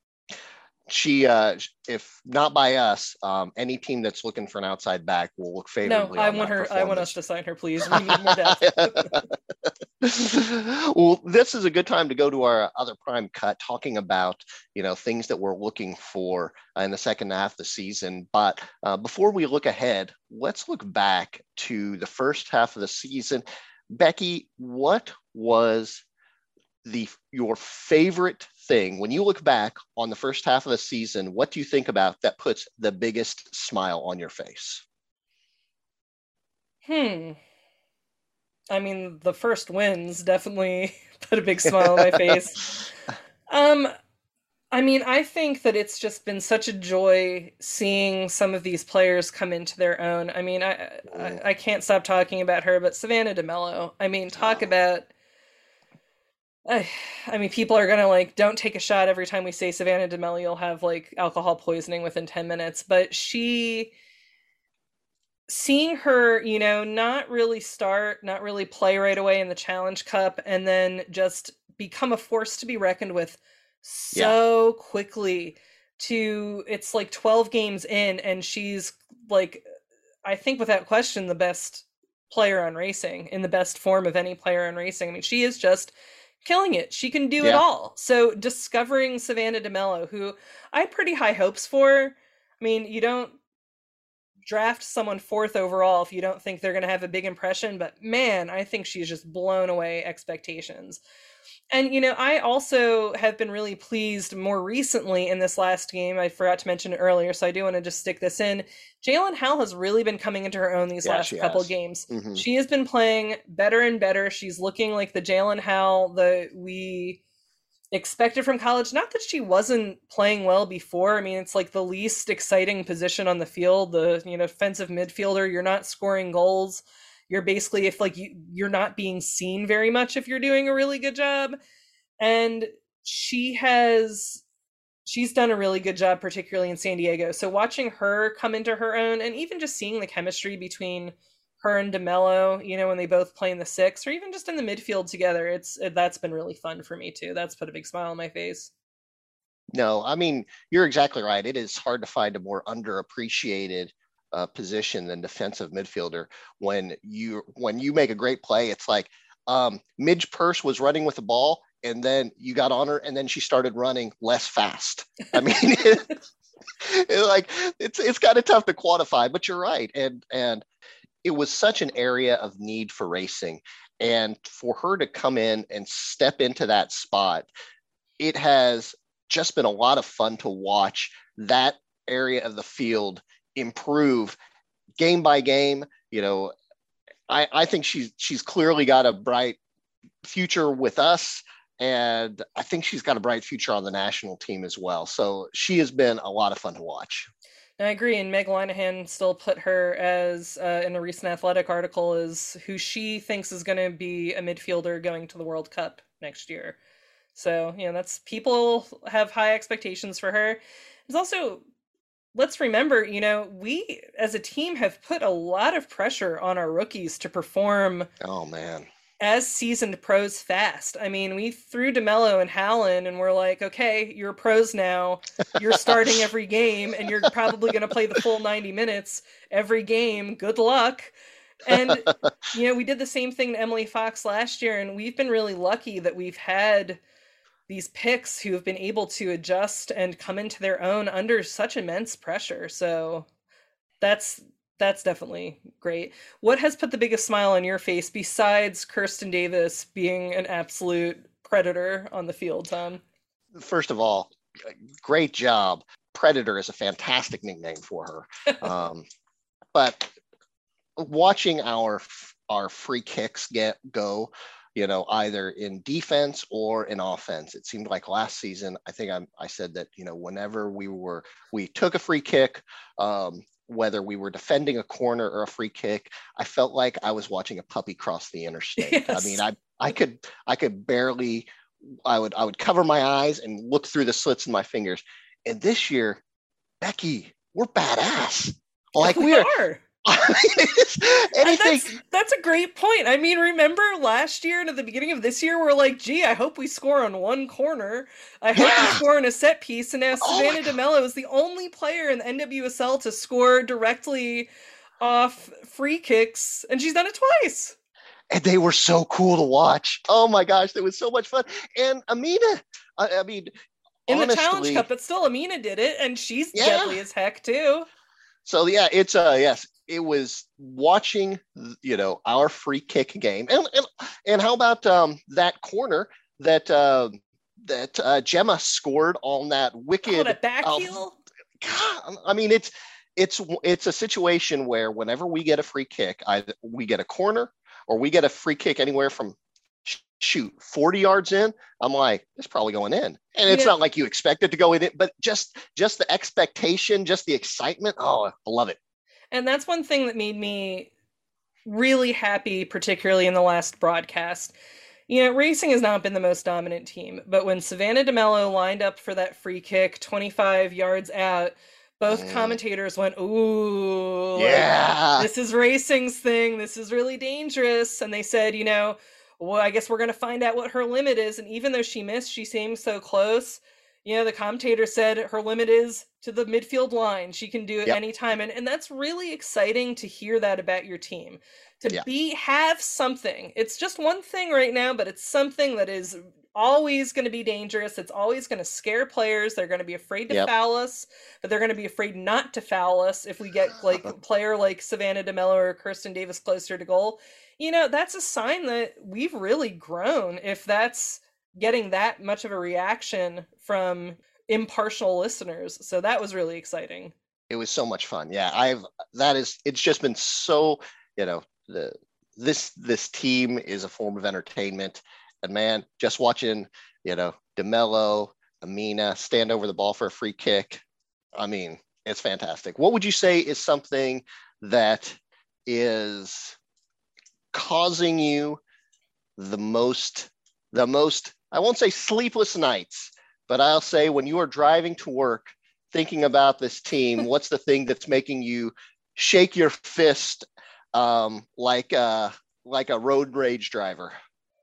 She, uh, if not by us, um, any team that's looking for an outside back will look No, favorably I on want that her I want us performance. to sign her, please. We need more depth. Well, this is a good time to go to our other prime cut, talking about, you know, things that we're looking for in the second half of the season. But uh, before we look ahead, let's look back to the first half of the season. Becky, what was the your favorite thing when you look back on the first half of the season? What do you think about that puts the biggest smile on your face? Hmm. I mean, the first wins definitely put a big smile on my face. Um, I mean, I think that it's just been such a joy seeing some of these players come into their own. I mean, I I, I can't stop talking about her, but Savannah DeMello. I mean, talk Oh. about I, I mean, people are gonna like, don't take a shot every time we say Savannah DeMello, you'll have like alcohol poisoning within ten minutes. But she, seeing her, you know, not really start, not really play right away in the Challenge Cup, and then just become a force to be reckoned with Yeah. so quickly to, it's like twelve games in, and she's like, I think without question, the best player on racing, in the best form of any player on racing. I mean, she is just killing it. She can do it Yeah. all. So discovering Savannah DeMello, who I had pretty high hopes for. I mean, you don't draft someone fourth overall if you don't think they're going to have a big impression, but man, I think she's just blown away expectations. And, you know, I also have been really pleased more recently in this last game. I forgot to mention it earlier, so I do want to just stick this in. Jalen Howell has really been coming into her own these Yeah, last she couple has. games. Mhm. She has been playing better and better. She's looking like the Jalen Howell that we expected from college. Not that she wasn't playing well before. I mean, it's like the least exciting position on the field, the, you know, defensive midfielder. You're not scoring goals. You're basically, if like you you're not being seen very much if you're doing a really good job. And she has she's done a really good job, particularly in San Diego. So watching her come into her own, and even just seeing the chemistry between her and DeMello, you know, when they both play in the six, or even just in the midfield together, it's that's been really fun for me too. That's put a big smile on my face. No, I mean, you're exactly right. It is hard to find a more underappreciated uh, position than defensive midfielder. When you when you make a great play, it's like um, Midge Purse was running with the ball, and then you got on her, and then she started running less fast. I mean, it, it, like it's it's kind of tough to quantify, but you're right. And and it was such an area of need for racing, and for her to come in and step into that spot, it has just been a lot of fun to watch that area of the field improve game by game. You know, I, I think she's she's clearly got a bright future with us, and I think she's got a bright future on the national team as well. So she has been a lot of fun to watch. I agree, and Meg Linehan still put her as, uh, in a recent Athletic article, as who she thinks is going to be a midfielder going to the World Cup next year. So, you know, that's, people have high expectations for her. There's also, let's remember, you know, we as a team have put a lot of pressure on our rookies to perform Oh man. as seasoned pros fast. I mean, we threw DeMello and Howland, and we're like, okay, you're pros now. You're starting every game, and you're probably going to play the full ninety minutes every game. Good luck. And, you know, we did the same thing to Emily Fox last year, and we've been really lucky that we've had these picks who have been able to adjust and come into their own under such immense pressure. So that's that's definitely great. What has put the biggest smile on your face besides Kirsten Davis being an absolute predator on the field, Tom? First of all, great job. Predator is a fantastic nickname for her. Um, but watching our our free kicks get go, you know, either in defense or in offense. It seemed like last season, I think I, I said that, you know, whenever we were, we took a free kick, um, whether we were defending a corner or a free kick, I felt like I was watching a puppy cross the interstate. Yes. I mean, I, I could, I could barely, I would, I would cover my eyes and look through the slits in my fingers. And this year, Becky, we're badass. Like we, we are. are. Anything. That's, that's a great point. I mean, remember last year and at the beginning of this year, we're like, gee, I hope we score on one corner. I hope Yeah. we score on a set piece. And now Oh Savannah DeMello is the only player in the N W S L to score directly off free kicks, and she's done it twice. And they were so cool to watch. Oh my gosh, it was so much fun. And Amina, I, I mean, in honestly, the Challenge Cup, but still, Amina did it, and she's Yeah. deadly as heck too. So yeah, it's uh yes, it was watching, you know, our free kick game, and and and how about um that corner that uh, that uh, Gemma scored on that wicked Oh, that back um, heel. God, I mean, it's it's it's a situation where whenever we get a free kick, either we get a corner or we get a free kick anywhere from shoot forty yards in, I'm like, it's probably going in. And it's Yeah. not like you expect it to go in, but just just the expectation, just the excitement. Oh, I love it. And that's one thing that made me really happy, particularly in the last broadcast. You know, Racing has not been the most dominant team, but when Savannah DeMello lined up for that free kick twenty-five yards out, both Mm, commentators went, ooh, like, yeah. this is Racing's thing. This is really dangerous. And they said, you know, well, I guess we're going to find out what her limit is. And even though she missed, she seemed so close. You know, the commentator said her limit is to the midfield line. She can do it Yep. anytime. And, and that's really exciting to hear that about your team. To Yeah. be have something. It's just one thing right now, but it's something that is always going to be dangerous. It's always going to scare players. They're going to be afraid to Yep. foul us, but they're going to be afraid not to foul us if we get like a player like Savannah DeMello or Kirsten Davis closer to goal. You know, that's a sign that we've really grown if that's getting that much of a reaction from impartial listeners. So that was really exciting. It was so much fun. Yeah, I've that is it's just been so, you know, the this this team is a form of entertainment. And man, just watching, you know, DeMello, Amina stand over the ball for a free kick. I mean, it's fantastic. What would you say is something that is causing you the most the most I won't say sleepless nights, but I'll say when you are driving to work thinking about this team, what's the thing that's making you shake your fist um, like a, like a road rage driver?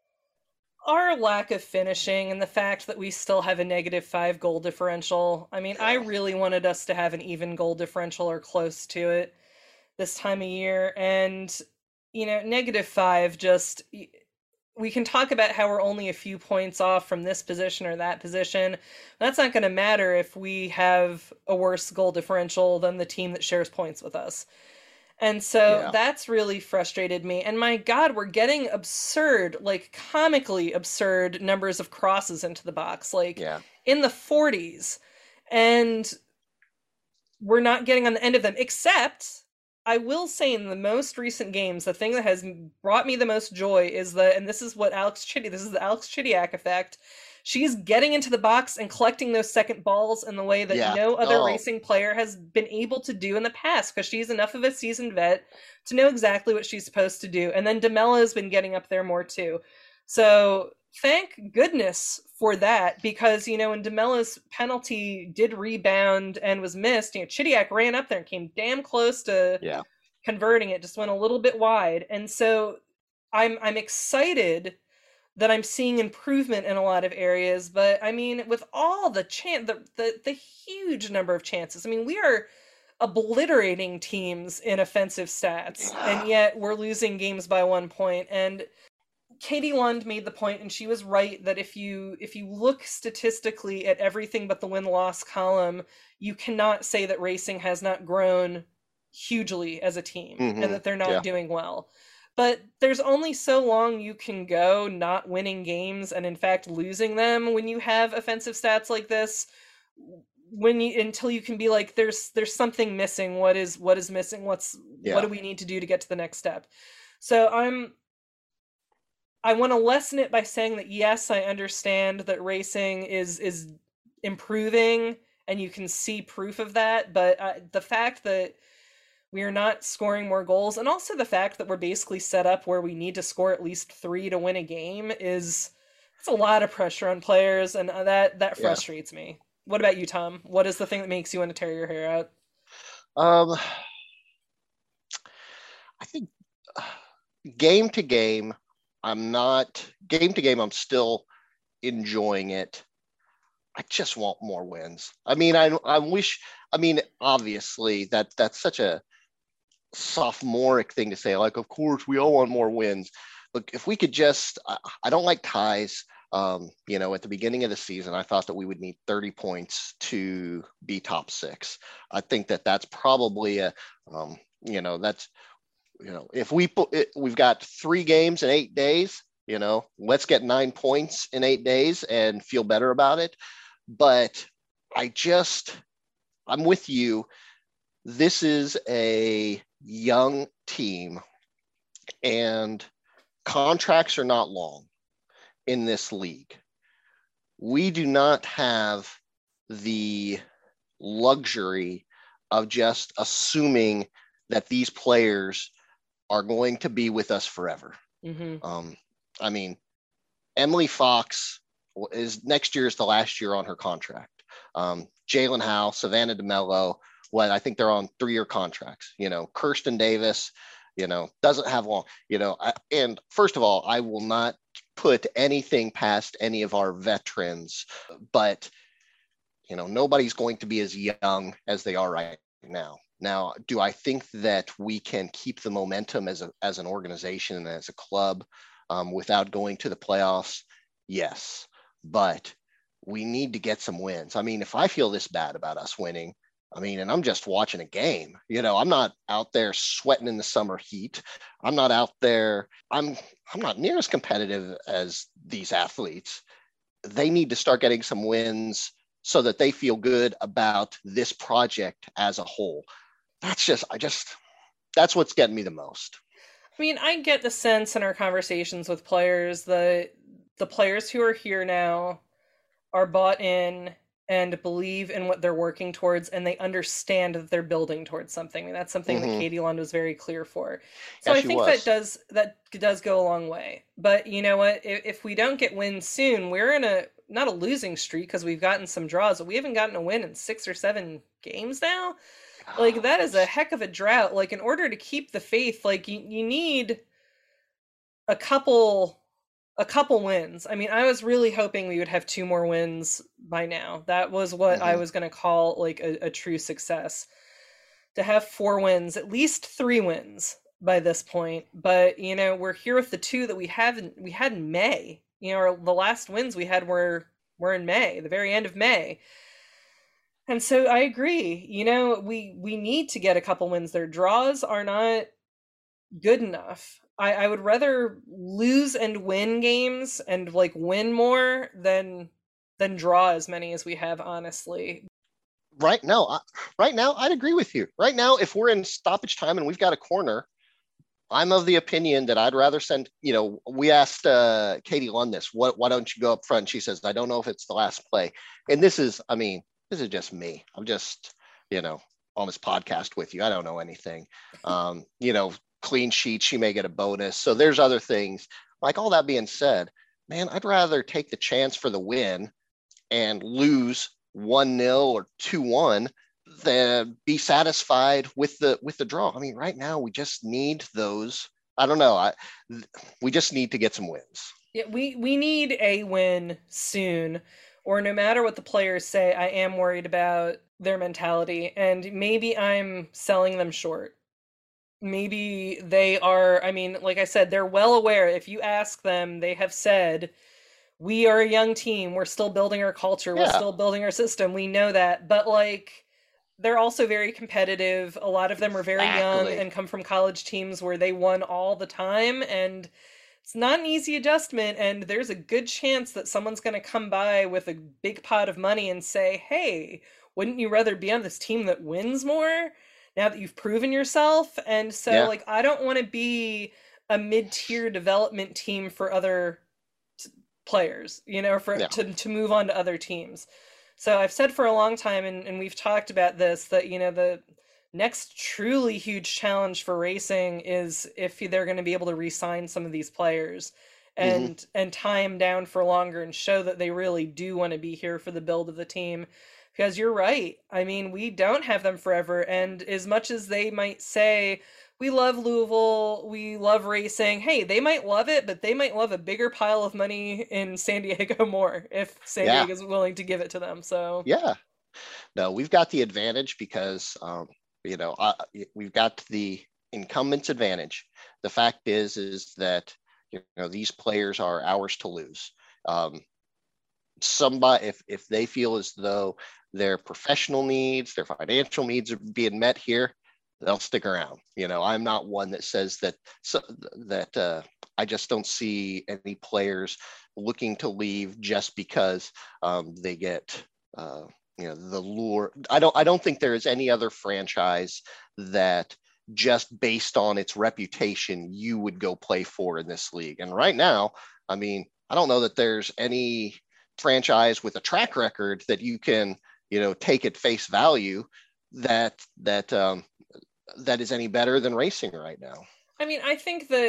Our lack of finishing and the fact that we still have a negative five goal differential. I mean, I really wanted us to have an even goal differential or close to it this time of year. And, you know, negative five just, we can talk about how we're only a few points off from this position or that position. That's not going to matter if we have a worse goal differential than the team that shares points with us. And so Yeah. that's really frustrated me. And my God, we're getting absurd, like comically absurd numbers of crosses into the box, like Yeah. in the forties. And we're not getting on the end of them, except I will say in the most recent games, the thing that has brought me the most joy is the, and this is what Alex Chitty, this is the Alex Chidiac effect. She's getting into the box and collecting those second balls in the way that Yeah. no other Oh. Racing player has been able to do in the past, because she's enough of a seasoned vet to know exactly what she's supposed to do. And then DeMella has been getting up there more too. So thank goodness for that, because, you know, when DeMella's penalty did rebound and was missed, you know, Chidiac ran up there and came damn close to Yeah. converting it, just went a little bit wide. And so I'm I'm excited that I'm seeing improvement in a lot of areas, but I mean, with all the chance, the, the the huge number of chances, I mean, we are obliterating teams in offensive stats, and yet we're losing games by one point. And Katie Lund made the point, and she was right, that if you if you look statistically at everything but the win-loss column, you cannot say that Racing has not grown hugely as a team, Mhm. and that they're not Yeah. doing well. But there's only so long you can go not winning games, and in fact losing them, when you have offensive stats like this, when you until you can be like, there's there's something missing. What is what is missing? What's Yeah. what do we need to do to get to the next step? So I'm I want to lessen it by saying that yes, I understand that Racing is is improving, and you can see proof of that, but uh, the fact that we are not scoring more goals, and also the fact that we're basically set up where we need to score at least three to win a game, is it's a lot of pressure on players, and that that Yeah. frustrates me. What about you, Tom? What is the thing that makes you want to tear your hair out? Um, I think uh, game to game, I'm not game to game. I'm still enjoying it. I just want more wins. I mean, I I wish. I mean, obviously that that's such a sophomoric thing to say. Like, of course, we all want more wins. Look, if we could just, I, I don't like ties. Um, you know, at the beginning of the season, I thought that we would need thirty points to be top six. I think that that's probably a, um, you know, that's, you know, if we put it, we've got three games in eight days, you know, let's get nine points in eight days and feel better about it. But I just, I'm with you. This is a young team, and contracts are not long in this league. We do not have the luxury of just assuming that these players are going to be with us forever. Mm-hmm. Um, I mean, Emily Fox is next year is the last year on her contract. Um, Jalen Howe, Savannah DeMello, what I think they're on three-year contracts. You know, Kirsten Davis, you know, doesn't have long. You know, I, and first of all, I will not put anything past any of our veterans, but you know, nobody's going to be as young as they are right now. Now, do I think that we can keep the momentum as a as an organization and as a club um, without going to the playoffs? Yes, but we need to get some wins. I mean, if I feel this bad about us winning, I mean, and I'm just watching a game, you know, I'm not out there sweating in the summer heat. I'm not out there. I'm I'm not near as competitive as these athletes. They need to start getting some wins so that they feel good about this project as a whole. That's just, I just, that's what's getting me the most. I mean, I get the sense in our conversations with players that the players who are here now are bought in and believe in what they're working towards, and they understand that they're building towards something. I mean, that's something mm-hmm. that Katie Lund was very clear for. So yeah, I think was. that does that does go a long way. But you know what? If, if we don't get wins soon, we're in a not a losing streak because we've gotten some draws, but we haven't gotten a win in six or seven games now. Like, that is a heck of a drought. Like, in order to keep the faith, like, you, you need a couple a couple wins. I mean, I was really hoping we would have two more wins by now. That was what mm-hmm. I was going to call, like, a, a true success. To have four wins, at least three wins by this point. But, you know, we're here with the two that we haven't we had in May. You know, our, the last wins we had were, were in May, the very end of May. And so I agree, you know, we, we need to get a couple wins. Their draws are not good enough. I, I would rather lose and win games and like win more than than draw as many as we have, honestly. Right now, I, right now, I'd agree with you. Right now, if we're in stoppage time and we've got a corner, I'm of the opinion that I'd rather send, you know, we asked uh, Katie Lund this, what, why don't you go up front? She says, I don't know if it's the last play. And this is, I mean, this is just me. I'm just, you know, on this podcast with you. I don't know anything. Um, you know, clean sheet, she may get a bonus. So there's other things. Like, all that being said, man, I'd rather take the chance for the win and lose one nil or two one than be satisfied with the with the draw. I mean, right now we just need those. I don't know. I we just need to get some wins. Yeah, we we need a win soon. Or no matter what the players say, I am worried about their mentality. And maybe I'm selling them short. Maybe they are, I mean, like I said, they're well aware. If you ask them, they have said, we are a young team. We're still building our culture. We're yeah. still building our system. We know that. But, like, they're also very competitive. A lot of them are very exactly. young and come from college teams where they won all the time. And it's not an easy adjustment, and there's a good chance that someone's going to come by with a big pot of money and say, hey, wouldn't you rather be on this team that wins more now that you've proven yourself? And so, yeah. like, I don't want to be a mid-tier development team for other t- players, you know, for yeah. to, to move on to other teams. So I've said for a long time, and, and we've talked about this, that, you know, the next truly huge challenge for racing is if they're going to be able to re-sign some of these players and mm-hmm. and tie them down for longer and show that they really do want to be here for the build of the team. Because you're right. I mean, we don't have them forever. And as much as they might say, we love Louisville, we love racing, hey, they might love it, but they might love a bigger pile of money in San Diego more if San yeah. Diego is willing to give it to them. So yeah. No, we've got the advantage because um you know, uh, we've got the incumbents advantage. The fact is, is that, you know, these players are ours to lose. Um, somebody, if, if they feel as though their professional needs, their financial needs are being met here, they'll stick around. You know, I'm not one that says that, so, that uh, I just don't see any players looking to leave just because um, they get, uh, you know, the lure. I don't, I don't think there is any other franchise that just based on its reputation, you would go play for in this league. And right now, I mean, I don't know that there's any franchise with a track record that you can, you know, take at face value that, that, um, that is any better than racing right now. I mean, I think that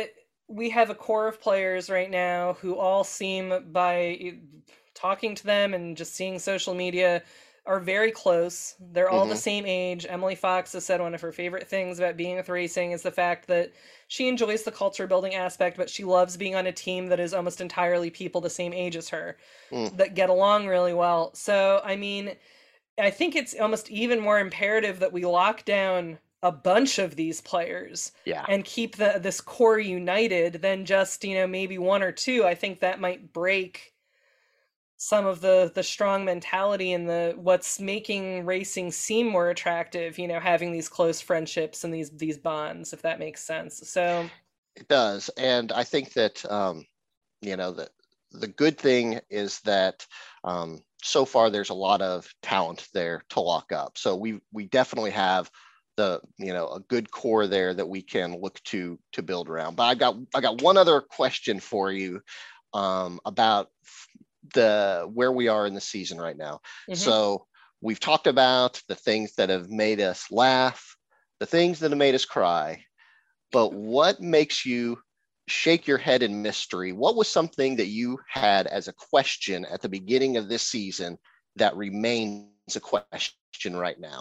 we have a core of players right now who all seem, by talking to them and just seeing social media, are very close. They're all Mm-hmm. the same age. Emily Fox has said one of her favorite things about being with racing is the fact that she enjoys the culture building aspect, but she loves being on a team that is almost entirely people the same age as her Mm. that get along really well. So, I mean, I think it's almost even more imperative that we lock down a bunch of these players Yeah. and keep the this core united than just, you know, maybe one or two. I think that might break some of the the strong mentality and the what's making racing seem more attractive, you know, having these close friendships and these these bonds, if that makes sense. So It does. And I think that, um, you know, the, the good thing is that um, so far there's a lot of talent there to lock up. So we we definitely have the, you know, a good core there that we can look to to build around. But I got I got one other question for you um, about the where we are in the season right now. mhm. So we've talked about the things that have made us laugh, the things that have made us cry, but what makes you shake your head in mystery? What was something that you had as a question at the beginning of this season that remains a question right now?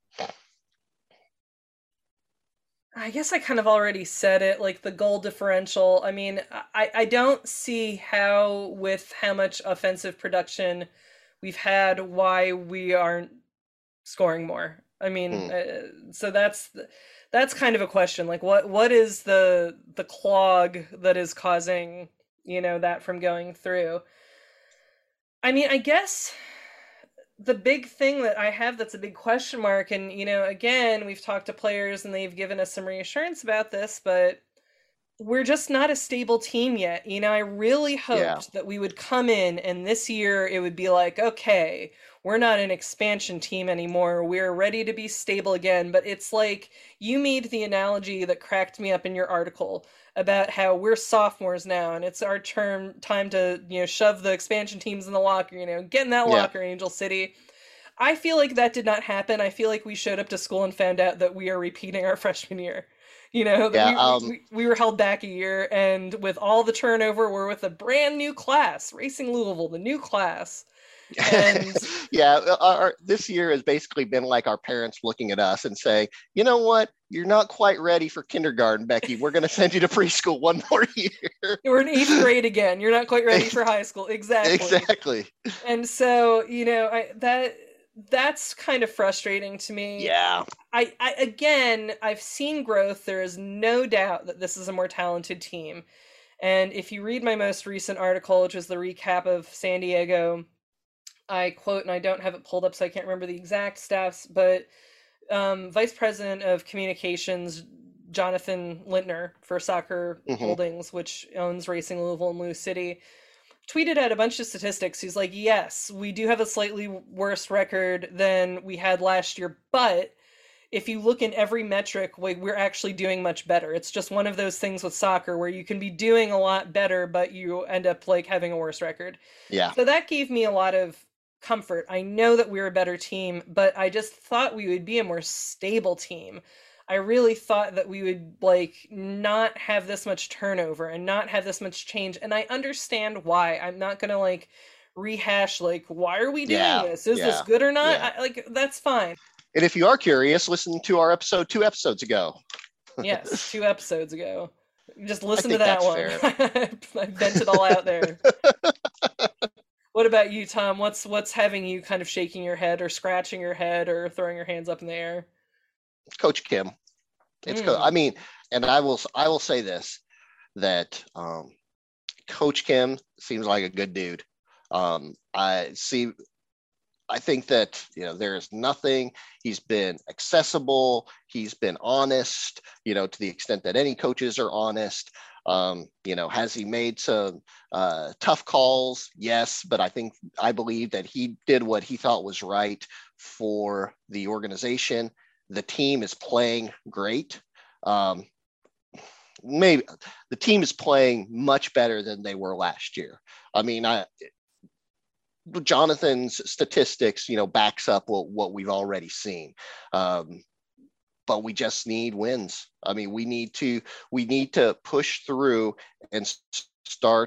I guess I kind of already said it, like the goal differential. I mean, I, I don't see how, with how much offensive production we've had, why we aren't scoring more. I mean, Hmm. uh, so that's that's kind of a question. Like, what what is the the clog that is causing, you know, that from going through? I mean, I guess the big thing that I have that's a big question mark, and, you know, again, we've talked to players and they've given us some reassurance about this, but we're just not a stable team yet. You know, I really Yeah. hoped that we would come in and this year it would be like, okay, we're not an expansion team anymore. We're ready to be stable again. But it's like you made the analogy that cracked me up in your article about how we're sophomores now and it's our term time to, you know, shove the expansion teams in the locker, you know, get in that Yeah. locker, Angel City. I feel like that did not happen. I feel like we showed up to school and found out that we are repeating our freshman year. You know, that Yeah. we, Um, we we were held back a year, and with all the turnover, we're with a brand new class, Racing Louisville, the new class. And yeah, our, our- this year has basically been like our parents looking at us and saying, you know what? You're not quite ready for kindergarten, Becky. We're going to send you to preschool one more year. we're in eighth grade again. You're not quite ready for high school. Exactly. Exactly. And so, you know, I that that's kind of frustrating to me. Yeah. I, I again, I've seen growth. There is no doubt that this is a more talented team. And if you read my most recent article, which was the recap of San Diego, I quote, and I don't have it pulled up, so I can't remember the exact stats, but um, Vice President of Communications Jonathan Lintner for Soccer Mhm. Holdings, which owns Racing Louisville and Lou City, tweeted out a bunch of statistics. He's like, yes, we do have a slightly worse record than we had last year, but if you look in every metric, like, we're actually doing much better. It's just one of those things with soccer where you can be doing a lot better, but you end up like having a worse record. Yeah. So that gave me a lot of comfort. I know that we're a better team, but I just thought we would be a more stable team. I really thought that we would like not have this much turnover and not have this much change. And I understand why. I'm not gonna like rehash like, why are we doing Yeah, this? Is this yeah, good or not? yeah. I, like, that's fine. And if you are curious, listen to our episode two episodes ago. Yes, two episodes ago. Just listen to think that that's one. I vented all out there. What about you, Tom? What's what's having you kind of shaking your head or scratching your head or throwing your hands up in the air? Coach Kim. It's co- Mm. I mean, and I will I will say this, that um, Coach Kim seems like a good dude. Um, I see. I think that, you know, there is nothing. He's been accessible. He's been honest, you know, to the extent that any coaches are honest. Um, you know, has he made some uh, tough calls? Yes, but I think I believe that he did what he thought was right for the organization. The team is playing great. Um, maybe the team is playing much better than they were last year. I mean, I Jonathan's statistics, you know, backs up what, what we've already seen. Um, but we just need wins. I mean, we need to we need to push through and start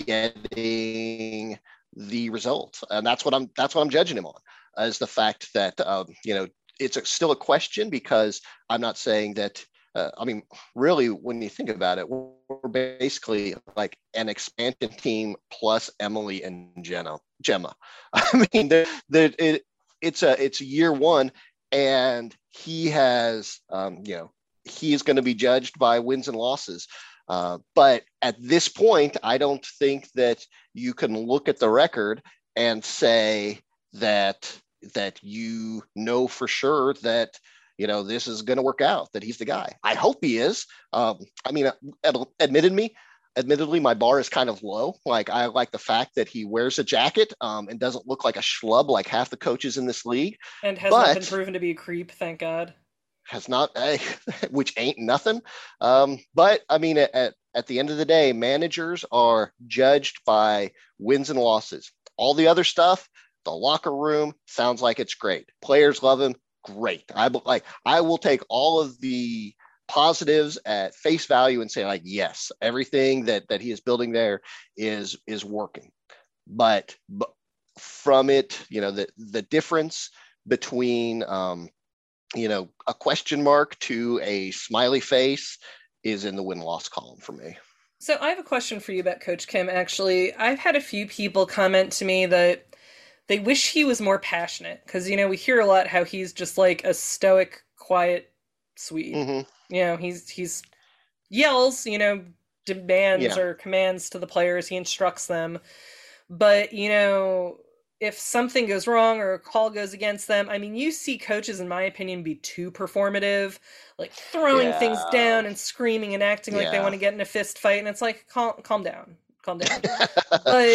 getting the results, and that's what I'm that's what I'm judging him on, is the fact that um, you know it's a, still a question, because I'm not saying that. Uh, I mean, really, when you think about it, we're basically like an expansion team plus Emily and Jenna, Gemma. I mean, the, the, it, it's a it's year one, and he has, um, you know, he is going to be judged by wins and losses. Uh, but at this point, I don't think that you can look at the record and say that that you know for sure that, you know, this is going to work out, that he's the guy. I hope he is. Um, I mean, admitted me, admittedly, my bar is kind of low. Like, I like the fact that he wears a jacket um, and doesn't look like a schlub like half the coaches in this league. And has not been proven to be a creep, thank God. Has not, uh, which ain't nothing. Um, but, I mean, at, at the end of the day, managers are judged by wins and losses. All the other stuff, the locker room, sounds like it's great. Players love him. Great. I like. I will take all of the positives at face value and say, like, yes, everything that that he is building there is is working. But, but from it, you know, the the difference between um, you know, a question mark to a smiley face is in the win-loss column for me. So I have a question for you about Coach Kim. Actually, I've had a few people comment to me that they wish he was more passionate, because, you know, we hear a lot how he's just like a stoic, quiet Swede. Mm-hmm. You know, he's he's yells, you know, demands yeah. or commands to the players. He instructs them. But, you know, if something goes wrong or a call goes against them, I mean, you see coaches, in my opinion, be too performative, like throwing yeah. things down and screaming and acting yeah. like they want to get in a fist fight. And it's like, calm, calm down, calm down. But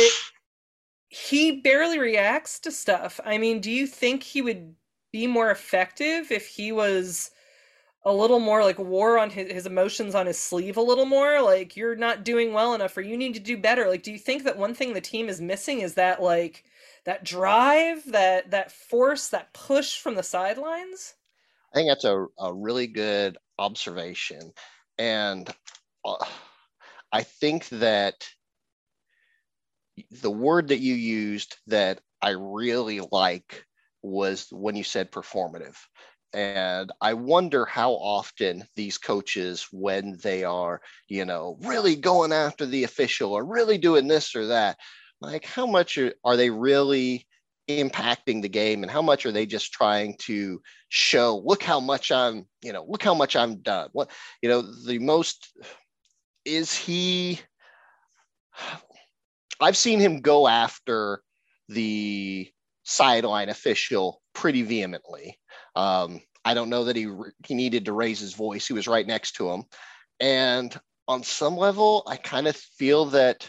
he barely reacts to stuff. I mean, do you think he would be more effective if he was a little more like wore on his, his emotions on his sleeve a little more? Like, you're not doing well enough, or you need to do better. Like, do you think that one thing the team is missing is that, like, that drive, that that force, that push from the sidelines? I think that's a, a really good observation. And uh, I think that the word that you used that I really like was when you said performative. And I wonder how often these coaches, when they are, you know, really going after the official or really doing this or that, like, how much are, are they really impacting the game, and how much are they just trying to show, look how much I'm, you know, look how much I'm done. What, you know, the most, is he, I've seen him go after the sideline official pretty vehemently. Um, I don't know that he he needed to raise his voice. He was right next to him. And on some level, I kind of feel that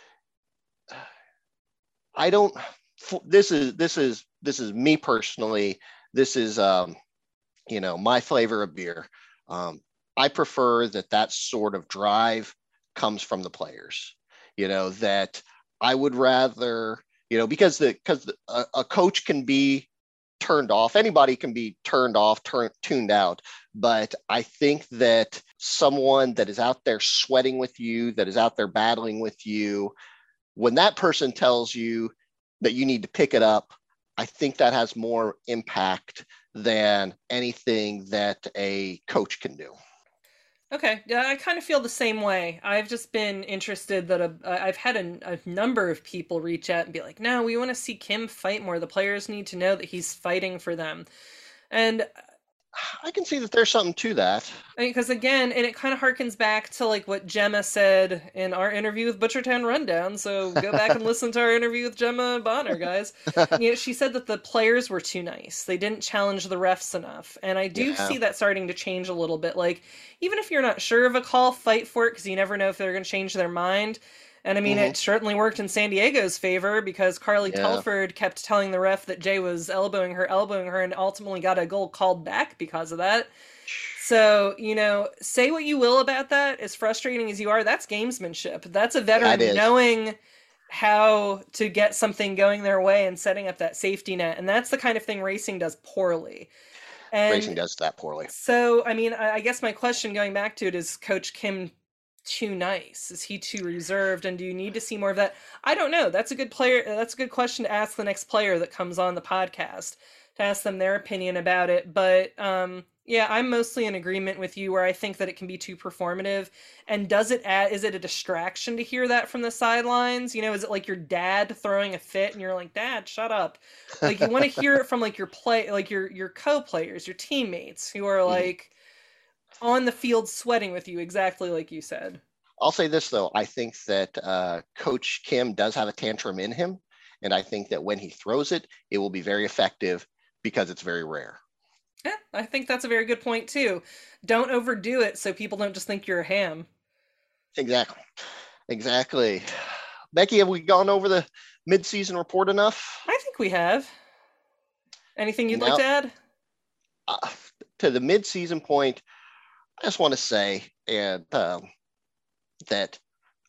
I don't, this is, this is, this is me personally. This is, um, you know, my flavor of beer. Um, I prefer that that sort of drive comes from the players. You know, that I would rather, you know, because the because a, a coach can be turned off. Anybody can be turned off, turned tuned out. But I think that someone that is out there sweating with you, that is out there battling with you, when that person tells you that you need to pick it up, I think that has more impact than anything that a coach can do. Okay, yeah, I kind of feel the same way. I've just been interested that a, I've had a, a number of people reach out and be like, no, we want to see Kim fight more. The players need to know that he's fighting for them. And I can see that there's something to that. I mean, because again, and it kind of harkens back to like what Gemma said in our interview with Butchertown Rundown. So go back and listen to our interview with Gemma Bonner, guys. You know, she said that the players were too nice. They didn't challenge the refs enough. And I do yeah. see that starting to change a little bit. Like, even if you're not sure of a call, fight for it, because you never know if they're going to change their mind. And I mean, mm-hmm. it certainly worked in San Diego's favor, because Carly yeah. Telford kept telling the ref that Jay was elbowing her, elbowing her, and ultimately got a goal called back because of that. So, you know, say what you will about that, as frustrating as you are, that's gamesmanship. That's a veteran that knowing how to get something going their way and setting up that safety net. And that's the kind of thing racing does poorly. Racing And does that poorly. so, I mean, I I guess my question going back to it is Coach Kim too nice? Is he too reserved? And do you need to see more of that? I don't know. That's a good player. That's a good question to ask the next player that comes on the podcast, to ask them their opinion about it. But um, yeah, I'm mostly in agreement with you where I think that it can be too performative. And does it add, is it a distraction to hear that from the sidelines? You know, is it like your dad throwing a fit and you're like, Dad, shut up? Like you want to hear it from like your play, like your your co-players, your teammates who are like on the field sweating with you, exactly like you said. I'll say this though, I think that uh, Coach Kim does have a tantrum in him, and I think that when he throws it, it will be very effective because it's very rare. Yeah, I think that's a very good point too. Don't overdo it so people don't just think you're a ham. Exactly. Exactly. Becky, have we gone over the mid-season report enough? I think we have. Anything you'd Now, like to add? Uh, to the mid-season point, I just want to say and um, that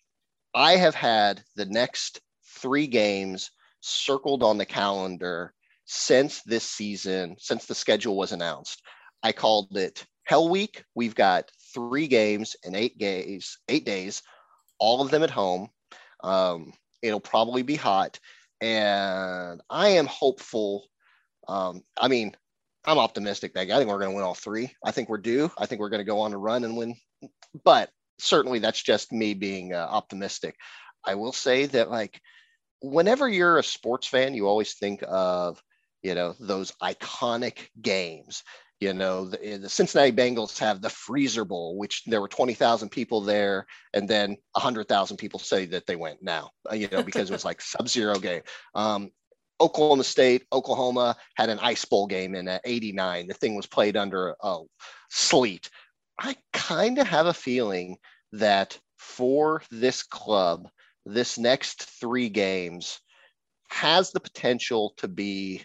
I have had the next three games circled on the calendar since this season, since the schedule was announced. I called it Hell Week. We've got three games in eight days, eight days, all of them at home. Um, it'll probably be hot, and I am hopeful. Um, I mean, I'm optimistic, Becky. I think we're going to win all three. I think we're due. I think we're going to go on a run and win. But certainly that's just me being uh, optimistic. I will say that, like, whenever you're a sports fan, you always think of, you know, those iconic games. You know, the, the Cincinnati Bengals have the Freezer Bowl, which there were twenty thousand people there, and then one hundred thousand people say that they went now, you know, because it was like sub-zero game. Um, Oklahoma State, Oklahoma had an ice bowl game in uh, eighty-nine. The thing was played under uh, sleet. I kind of have a feeling that for this club, this next three games has the potential to be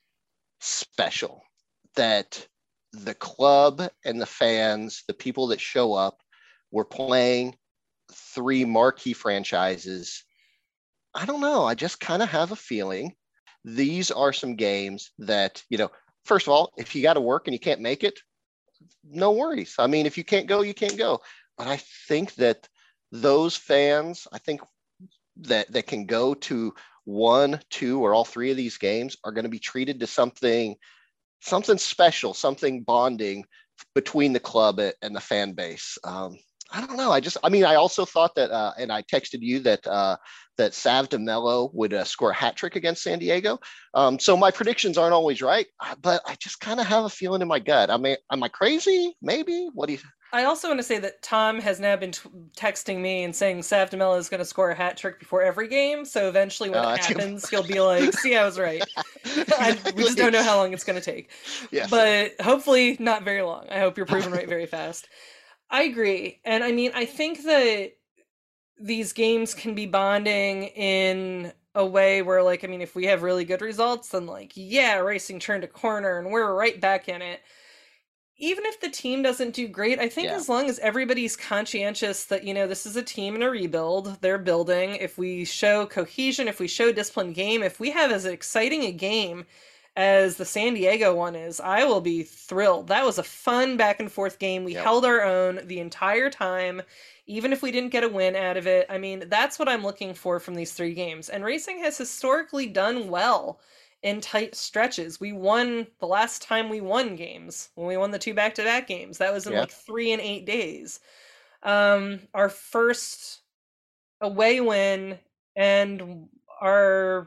special. That the club and the fans, the people that show up, were playing three marquee franchises. I don't know. I just kind of have a feeling these are some games that, you know, first of all, if you got to work and you can't make it, no worries. I mean, if you can't go, you can't go. But I think that those fans, I think that that can go to one, two, or all three of these games are going to be treated to something, something special, something bonding between the club and the fan base. Um, I don't know. I just, I mean, I also thought that, uh, and I texted you that uh, that Sav DeMello would uh, score a hat trick against San Diego. Um, so my predictions aren't always right, but I just kind of have a feeling in my gut. I mean, am I crazy? Maybe. What do you? I also want to say that Tom has now been t- texting me and saying Sav DeMello is going to score a hat trick before every game. So eventually, when Oh, it that's- happens, he'll be like, "See, I was right." I, we just don't know how long it's going to take, Yes. but hopefully not very long. I hope you're proven right very fast. I agree, and I mean, I think that these games can be bonding in a way where, like, I mean, if we have really good results, then like, yeah, racing turned a corner and we're right back in it. Even if the team doesn't do great, I think Yeah. as long as everybody's conscientious that, you know, this is a team in a rebuild, they're building, if we show cohesion, if we show disciplined game, if we have as exciting a game as the San Diego one is, I will be thrilled. That was a fun back and forth game. We Yep. held our own the entire time, even if we didn't get a win out of it. I mean, that's what I'm looking for from these three games. And racing has historically done well in tight stretches. We won the last time we won games, when we won the two back-to-back games. That was in Yeah. like three and eight days. Um, our first away win and our,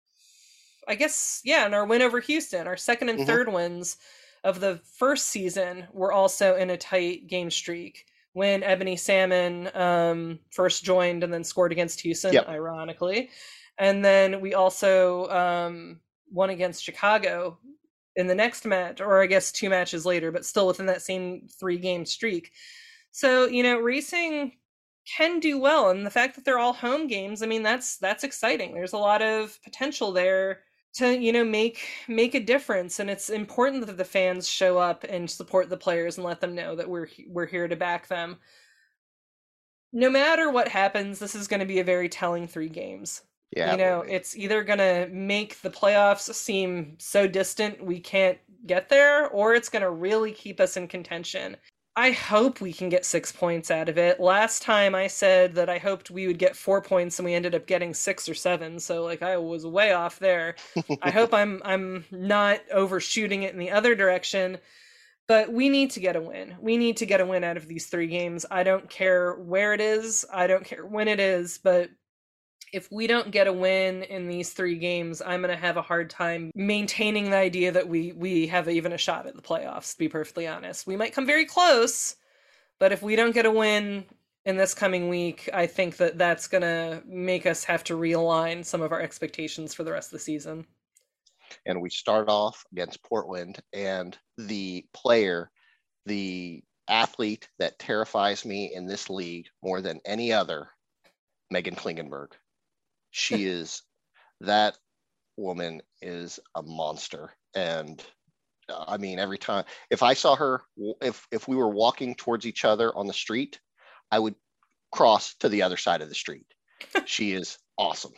I guess, yeah, and our win over Houston, our second and Mhm. third wins of the first season were also in a tight game streak when Ebony Salmon um, first joined and then scored against Houston, Yep. ironically. And then we also um, won against Chicago in the next match, or I guess two matches later, but still within that same three-game streak. So, you know, racing can do well, and the fact that they're all home games, I mean, that's that's exciting. There's a lot of potential there to, you know, make make a difference, and it's important that the fans show up and support the players and let them know that we're we're here to back them. No matter what happens, this is going to be a very telling three games. Yeah, you know, it will be. it's either going to make the playoffs seem so distant we can't get there, or it's going to really keep us in contention. I hope we can get six points out of it. Last time I said that I hoped we would get four points and we ended up getting six or seven. So like I was way off there. I hope I'm I'm not overshooting it in the other direction. But we need to get a win. We need to get a win out of these three games. I don't care where it is. I don't care when it is. But if we don't get a win in these three games, I'm going to have a hard time maintaining the idea that we we have even a shot at the playoffs, to be perfectly honest. We might come very close, but if we don't get a win in this coming week, I think that that's going to make us have to realign some of our expectations for the rest of the season. And we start off against Portland, and the player, the athlete that terrifies me in this league more than any other, Megan Klingenberg. She is, that woman is a monster. And uh, I mean, every time, if I saw her, if, if we were walking towards each other on the street, I would cross to the other side of the street. She is awesome.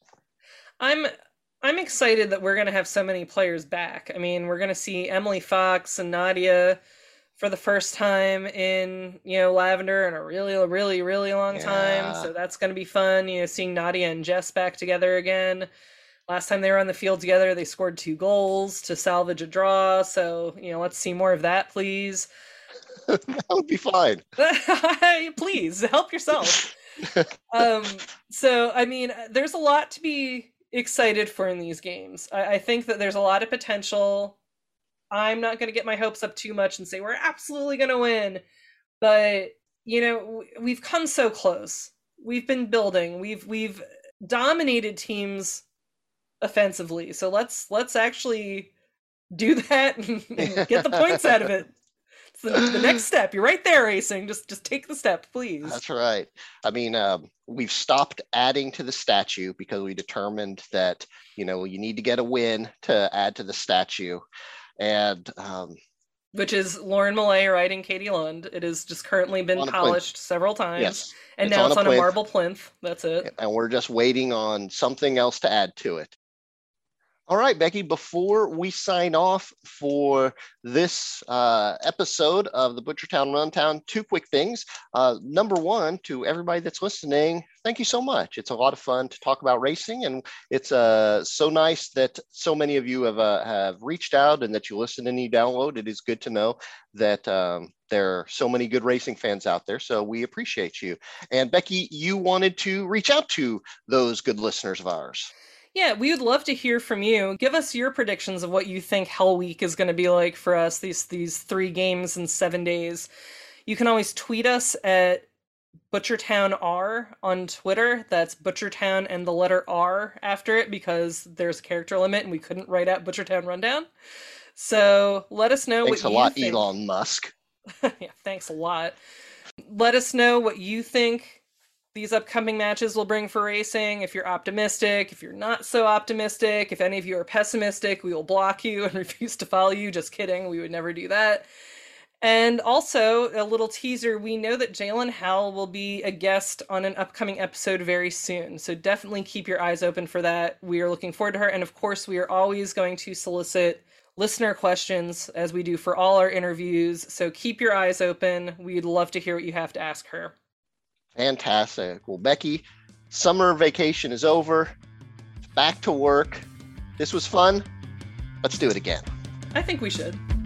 I'm, I'm excited that we're going to have so many players back. I mean, we're going to see Emily Fox and Nadia for the first time in, you know, Lavender in a really, really, really long Yeah. time. So that's going to be fun, you know, seeing Nadia and Jess back together again. Last time they were on the field together, they scored two goals to salvage a draw. So, you know, let's see more of that, please. That would be fine. Please, help yourself. um, so, I mean, there's a lot to be excited for in these games. I, I think that there's a lot of potential. I'm not going to get my hopes up too much and say we're absolutely going to win. But, you know, we've come so close. We've been building. We've we've dominated teams offensively. So let's let's actually do that and, and get the points out of it. It's the, the next step. You're right there, Racing. Just just take the step, please. That's right. I mean, um, we've stopped adding to the statue because we determined that, you know, you need to get a win to add to the statue. And um, which is Lauren Millay writing Katie Lund. It has just currently been polished several times. Yes. And it's now on it's a on plinth. a marble plinth. That's it. And we're just waiting on something else to add to it. All right, Becky, before we sign off for this uh, episode of the Butchertown Rundown, two quick things. Uh, number one, to everybody that's listening, thank you so much. It's a lot of fun to talk about racing, and it's uh, so nice that so many of you have uh, have reached out and that you listen and you download. It is good to know that um, there are so many good racing fans out there, so we appreciate you. And Becky, you wanted to reach out to those good listeners of ours. Yeah, we would love to hear from you. Give us your predictions of what you think Hell Week is going to be like for us, these these three games in seven days. You can always tweet us at Butchertown R on Twitter. That's Butchertown and the letter R after it because there's a character limit and we couldn't write out Butchertown Rundown. So let us know Thanks what a you lot, think. Elon Musk. Yeah, thanks a lot. Let us know what you think these upcoming matches will bring for racing. If you're optimistic, if you're not so optimistic, if any of you are pessimistic, we will block you and refuse to follow you. Just kidding. We would never do that. And also, a little teaser, we know that Jalen Howell will be a guest on an upcoming episode very soon. So definitely keep your eyes open for that. We are looking forward to her. And of course, we are always going to solicit listener questions as we do for all our interviews. So keep your eyes open. We'd love to hear what you have to ask her. Fantastic. Well, Becky, summer vacation is over. Back to work. This was fun. Let's do it again. I think we should.